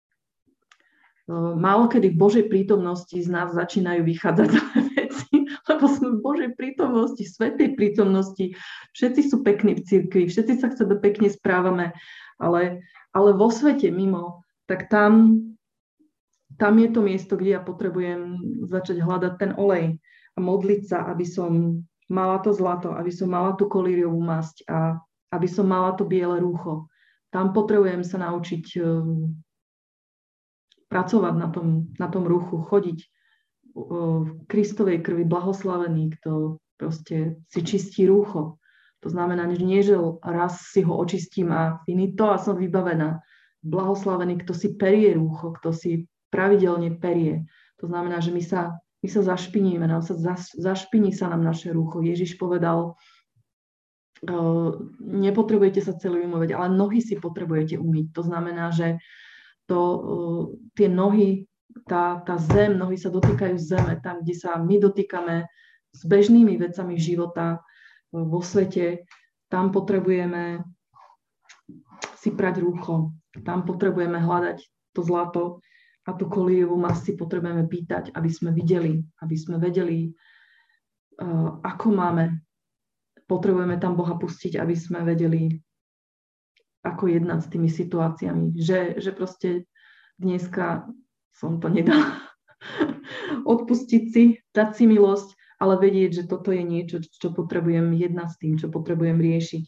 málo kedy v Božej prítomnosti z nás začínajú vychádzať zlé veci, lebo sme v Božej prítomnosti, svätej prítomnosti. Všetci sú pekní v cirkvi, všetci sa k sebe pekne správame, ale, ale vo svete mimo, tak tam Tam je to miesto, kde ja potrebujem začať hľadať ten olej a modliť sa, aby som mala to zlato, aby som mala tú kolíriovú masť a aby som mala to biele rúcho. Tam potrebujem sa naučiť um, pracovať na tom, na tom rúchu, chodiť uh, v Kristovej krvi, blahoslavený, kto proste si čistí rúcho. To znamená, že nie, že raz si ho očistím a finito a som vybavená. Blahoslavený, kto si perie rúcho, kto si pravidelne perie. To znamená, že my sa, my sa zašpiníme, nám sa zas, zašpiní sa nám naše rúcho. Ježiš povedal, uh, nepotrebujete sa celý umývať, ale nohy si potrebujete umyť. To znamená, že to, uh, tie nohy, tá, tá zem, nohy sa dotýkajú zeme, tam, kde sa my dotýkame s bežnými vecami života uh, vo svete, tam potrebujeme si prať rúcho, tam potrebujeme hľadať to zlato, a tú kolíriovú masť si potrebujeme pýtať, aby sme videli, aby sme vedeli, uh, ako máme. Potrebujeme tam Boha pustiť, aby sme vedeli, ako jednať s tými situáciami. Že, že proste dneska som to nedala. Odpustiť si, dať si milosť, ale vedieť, že toto je niečo, čo potrebujem jednať s tým, čo potrebujem riešiť.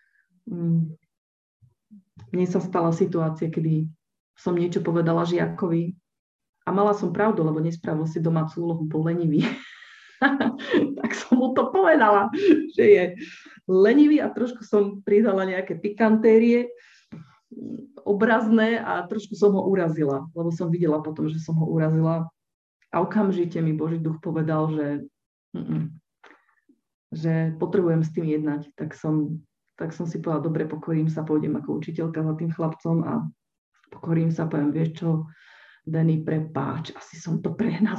Mne sa stala situácia, kedy som niečo povedala žiakovi a mala som pravdu, lebo nespravil si domácu úlohu, bol lenivý. Tak som mu to povedala, že je lenivý a trošku som pridala nejaké pikantérie obrazné a trošku som ho urazila, lebo som videla potom, že som ho urazila a okamžite mi Boží duch povedal, že, že potrebujem s tým jednať. Tak som, tak som si povedala, dobre, pokorím sa, pôjdem ako učiteľka za tým chlapcom a pokorím sa, poviem, vieš čo, Denny, prepáč, asi som to prehnala.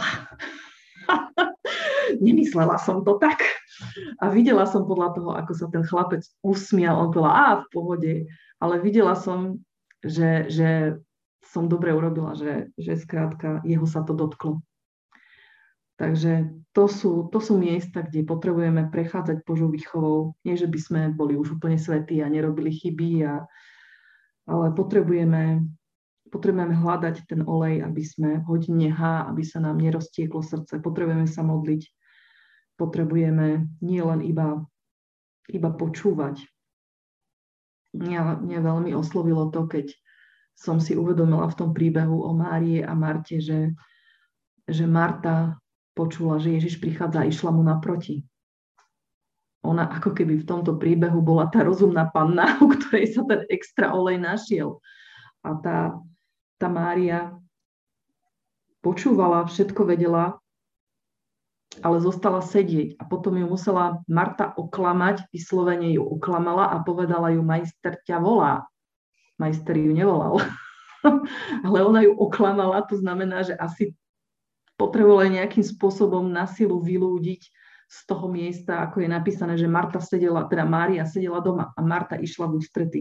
Nemyslela som to tak. A videla som podľa toho, ako sa ten chlapec usmial, on povedal, á, v pohode, ale videla som, že, že som dobre urobila, že, že skrátka jeho sa to dotklo. Takže to sú, to sú miesta, kde potrebujeme prechádzať Božou výchovou. Nie, že by sme boli už úplne svätí a nerobili chyby, a, ale potrebujeme Potrebujeme hľadať ten olej, aby sme v hodine H, aby sa nám neroztieklo srdce. Potrebujeme sa modliť. Potrebujeme nie len iba, iba počúvať. Mňa, mňa veľmi oslovilo to, keď som si uvedomila v tom príbehu o Márie a Marte, že, že Marta počula, že Ježiš prichádza a išla mu naproti. Ona ako keby v tomto príbehu bola tá rozumná panna, u ktorej sa ten extra olej našiel. A tá Tá Mária počúvala, všetko vedela, ale zostala sedieť. A potom ju musela Marta oklamať, vyslovene ju oklamala a povedala ju, majster ťa volá. Majster ju nevolal. Ale ona ju oklamala, to znamená, že asi potrebovala nejakým spôsobom na silu vylúdiť z toho miesta, ako je napísané, že Marta sedela, teda Mária sedela doma a Marta išla v ústrety.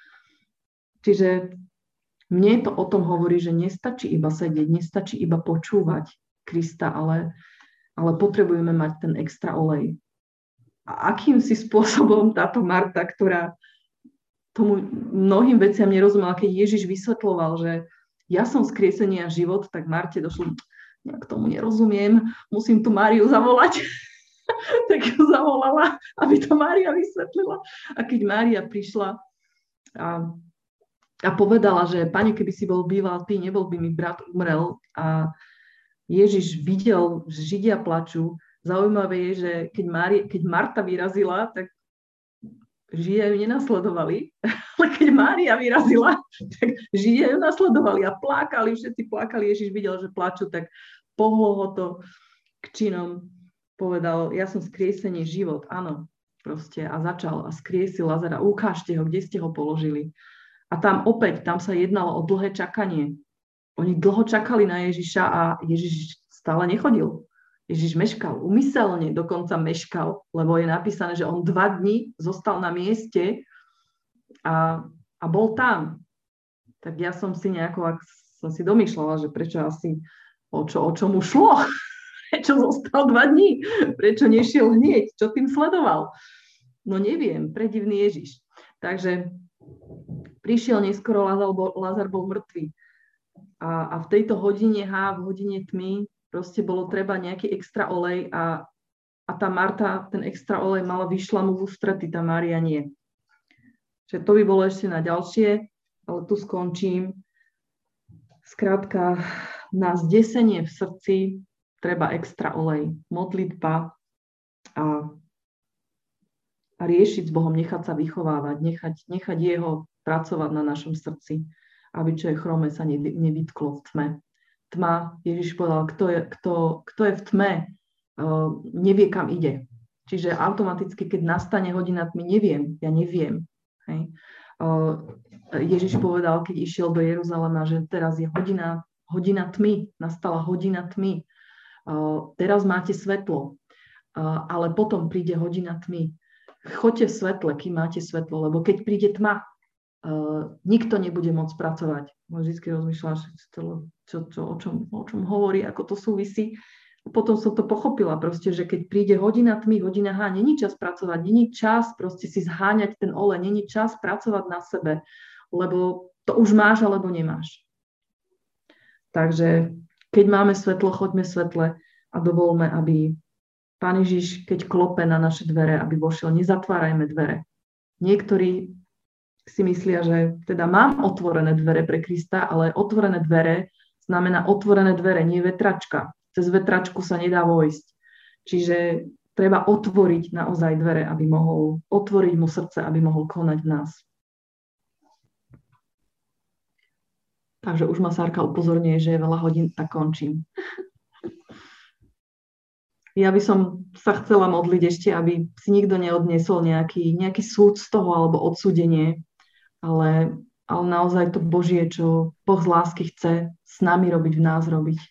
Čiže mne to o tom hovorí, že nestačí iba sedieť, nestačí iba počúvať Krista, ale, ale potrebujeme mať ten extra olej. A akým si spôsobom táto Marta, ktorá tomu mnohým veciam nerozumela, keď Ježiš vysvetloval, že ja som skriesenie a život, tak Marte došlo, nejak tomu nerozumiem, musím tu Máriu zavolať. Tak ju zavolala, aby to Mária vysvetlila. A keď Mária prišla a A povedala, že Pane, keby si bol býval ty, nebol by mi brat umrel. A Ježiš videl, že Židia plačú. Zaujímavé je, že keď, Mária, keď Marta vyrazila, tak Židia ju nenasledovali. Ale keď Mária vyrazila, tak Židia ju nasledovali a plakali, všetci plakali. Ježiš videl, že plačú, tak pohlo ho to k činom. Povedal, ja som skriesenie život. Áno, proste. A začal a skriesil Lazara. Ukážte ho, kde ste ho položili. A tam opäť, tam sa jednalo o dlhé čakanie. Oni dlho čakali na Ježiša a Ježiš stále nechodil. Ježiš meškal, umyselne dokonca meškal, lebo je napísané, že on dva dni zostal na mieste a, a bol tam. Tak ja som si nejako, ak som si domýšľala, že prečo asi, o čo, o čo mu šlo? Prečo zostal dva dni? Prečo nešiel hneď? Čo tým sledoval? No neviem, predivný Ježiš. Takže prišiel neskoro, Lazar bol, Lazar bol mŕtvý. A, a v tejto hodine H, v hodine tmy, proste bolo treba nejaký extra olej a, a tá Marta ten extra olej mala, vyšla mu v ústrety, tá Mária nie. Čiže to by bolo ešte na ďalšie, ale tu skončím. Skrátka, na zdesenie v srdci treba extra olej, modlitba a, a riešiť s Bohom, nechať sa vychovávať, nechať, nechať jeho pracovať na našom srdci, aby čo je chrome sa nevytklo v tme. Tma, Ježiš povedal, kto je, kto, kto je v tme, uh, nevie, kam ide. Čiže automaticky, keď nastane hodina tmy, neviem, ja neviem. Hej. Uh, Ježiš povedal, keď išiel do Jeruzalema, že teraz je hodina, hodina tmy, nastala hodina tmy. Uh, teraz máte svetlo, uh, ale potom príde hodina tmy. Choďte v svetle, kým máte svetlo, lebo keď príde tma, Uh, nikto nebude môcť pracovať. Vždy rozmýšľaš, čo, čo, o, čom, o čom hovorí, ako to súvisí. Potom som to pochopila proste, že keď príde hodina tmy, hodina H, není čas pracovať, není čas proste si zháňať ten olej, není čas pracovať na sebe, lebo to už máš alebo nemáš. Takže keď máme svetlo, choďme svetle a dovolme, aby Pán Ježiš, keď klope na naše dvere, aby vošiel, nezatvárajme dvere. Niektorí si myslia, že teda mám otvorené dvere pre Krista, ale otvorené dvere znamená otvorené dvere, nie vetračka. Cez vetračku sa nedá vojsť. Čiže treba otvoriť naozaj dvere, aby mohol otvoriť mu srdce, aby mohol konať v nás. Takže už ma Sárka upozorňuje, že je veľa hodín, tak končím. Ja by som sa chcela modliť ešte, aby si nikto neodniesol nejaký, nejaký súd z toho alebo odsúdenie, ale, ale naozaj to Božie, čo Boh z lásky chce s nami robiť, v nás robiť.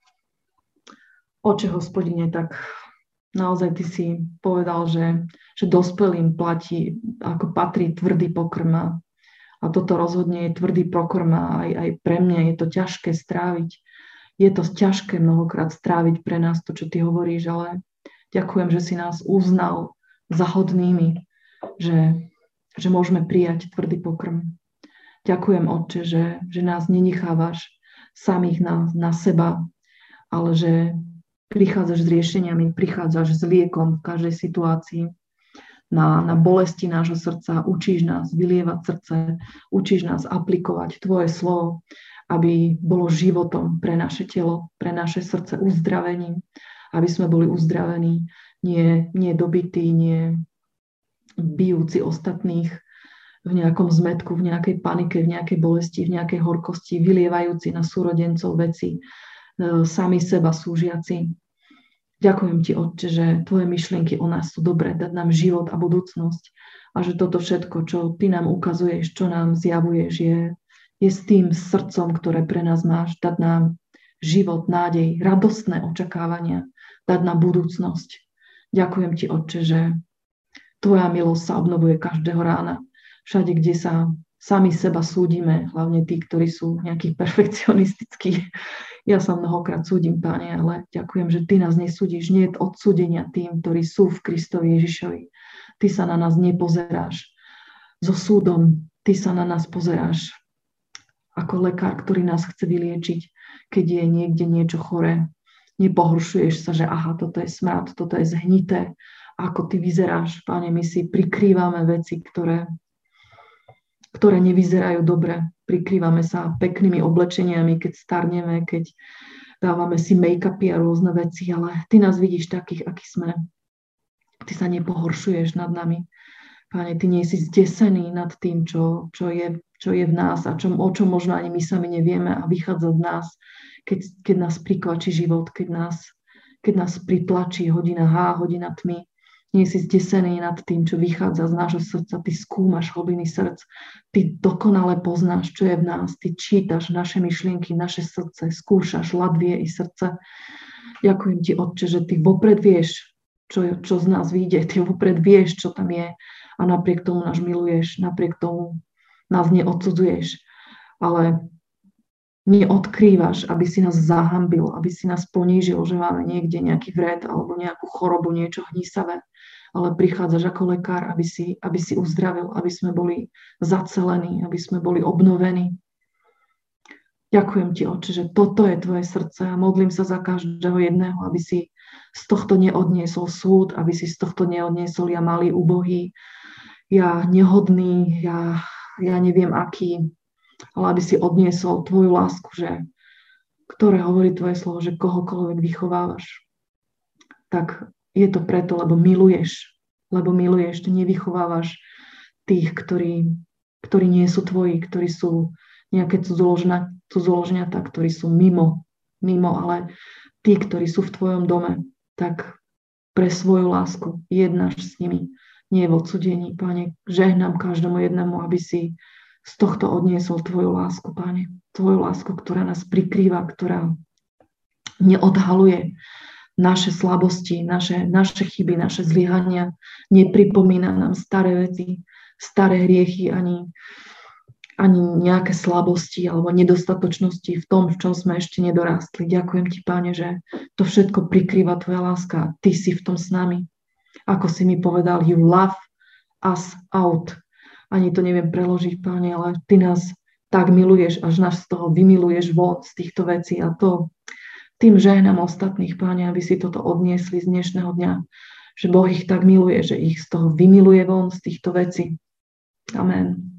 Oče, Hospodine, tak naozaj Ty si povedal, že, že dospelým platí, ako patrí tvrdý pokrm. A toto rozhodne je tvrdý pokrm a aj, aj pre mňa je to ťažké stráviť. Je to ťažké mnohokrát stráviť pre nás to, čo Ty hovoríš, ale ďakujem, že si nás uznal za hodnými, že, že môžeme prijať tvrdý pokrm. Ďakujem, Otče, že, že nás nenechávaš samých na, na seba, ale že prichádzaš s riešeniami, prichádzaš s liekom v každej situácii na, na bolesti nášho srdca, učíš nás vylievať srdce, učíš nás aplikovať Tvoje slovo, aby bolo životom pre naše telo, pre naše srdce, uzdravením, aby sme boli uzdravení, nie, nie dobití, nie bijúci ostatných v nejakom zmätku, v nejakej panike, v nejakej bolesti, v nejakej horkosti, vylievajúci na súrodencov veci, sami seba súžiaci. Ďakujem Ti, Otče, že Tvoje myšlienky o nás sú dobré, dať nám život a budúcnosť a že toto všetko, čo Ty nám ukazuješ, čo nám zjavuješ, je, je s tým srdcom, ktoré pre nás máš, dať nám život, nádej, radostné očakávania, dať nám budúcnosť. Ďakujem Ti, Otče, že Tvoja milosť sa obnovuje každého rána. Všade, kde sa sami seba súdime, hlavne tí, ktorí sú nejakí perfekcionistickí. Ja sa mnohokrát súdim, Pane, ale ďakujem, že Ty nás nesúdiš. Nie je odsúdenia tým, ktorí sú v Kristovi Ježišovi. Ty sa na nás nepozeráš so súdom. Ty sa na nás pozeráš ako lekár, ktorý nás chce vyliečiť, keď je niekde niečo choré. Nepohoršuješ sa, že aha, toto je smrad, toto je zhnité. Ako Ty vyzeráš, Pane, my si prikrývame veci, ktoré ktoré nevyzerajú dobre. Prikrývame sa peknými oblečeniami, keď starneme, keď dávame si make-upy a rôzne veci, ale Ty nás vidíš takých, akí sme. Ty sa nepohoršuješ nad nami. Pane, Ty nie si zdesený nad tým, čo, čo, je, čo je v nás a čo, o čom možno ani my sami nevieme a vychádza z nás, keď, keď nás prikvačí život, keď nás, keď nás pritlačí hodina H, hodina tmy. Nie si zdesený nad tým, čo vychádza z nášho srdca. Ty skúmaš hlbiny srdc. Ty dokonale poznáš, čo je v nás. Ty čítaš naše myšlienky, naše srdce. Skúšaš ladvie i srdce. Ďakujem Ti, Otče, že Ty vopred vieš, čo, čo z nás vyjde. Ty vopred vieš, čo tam je. A napriek tomu nás miluješ. Napriek tomu nás neodsudzuješ. Ale neodkrývaš, aby si nás zahambil, aby si nás ponížil, že máme niekde nejaký vred alebo nejakú chorobu, niečo hnisavé. Ale prichádzaš ako lekár, aby si, aby si uzdravil, aby sme boli zacelení, aby sme boli obnovení. Ďakujem Ti, Otče, že toto je Tvoje srdce a modlím sa za každého jedného, aby si z tohto neodniesol súd, aby si z tohto neodniesol ja malý, ubohý, ja nehodný, ja, ja neviem aký, ale aby si odniesol Tvoju lásku, že, ktoré hovorí Tvoje slovo, že kohokoľvek vychovávaš, tak je to preto, lebo miluješ, lebo miluješ, ty nevychovávaš tých, ktorí, ktorí nie sú tvoji, ktorí sú nejaké cudzoložňatá, ktorí sú mimo, mimo, ale tí, ktorí sú v tvojom dome, tak pre svoju lásku jednáš s nimi, nie v odsúdení. Pane, žehnám každému jednému, aby si z tohto odniesol Tvoju lásku, Pane. Tvoju lásku, ktorá nás prikrýva, ktorá neodhaluje naše slabosti, naše, naše chyby, naše zlyhania. Nepripomína nám staré veci, staré hriechy, ani, ani nejaké slabosti alebo nedostatočnosti v tom, v čom sme ešte nedorástli. Ďakujem Ti, Pane, že to všetko prikrýva Tvoja láska. Ty si v tom s nami. Ako si mi povedal, you love us out. Ani to neviem preložiť, Pane, ale Ty nás tak miluješ, až nás z toho vymiluješ von z týchto vecí. A to tým žehnám ostatných, Pane, aby si toto odniesli z dnešného dňa. Že Boh ich tak miluje, že ich z toho vymiluje von z týchto vecí. Amen.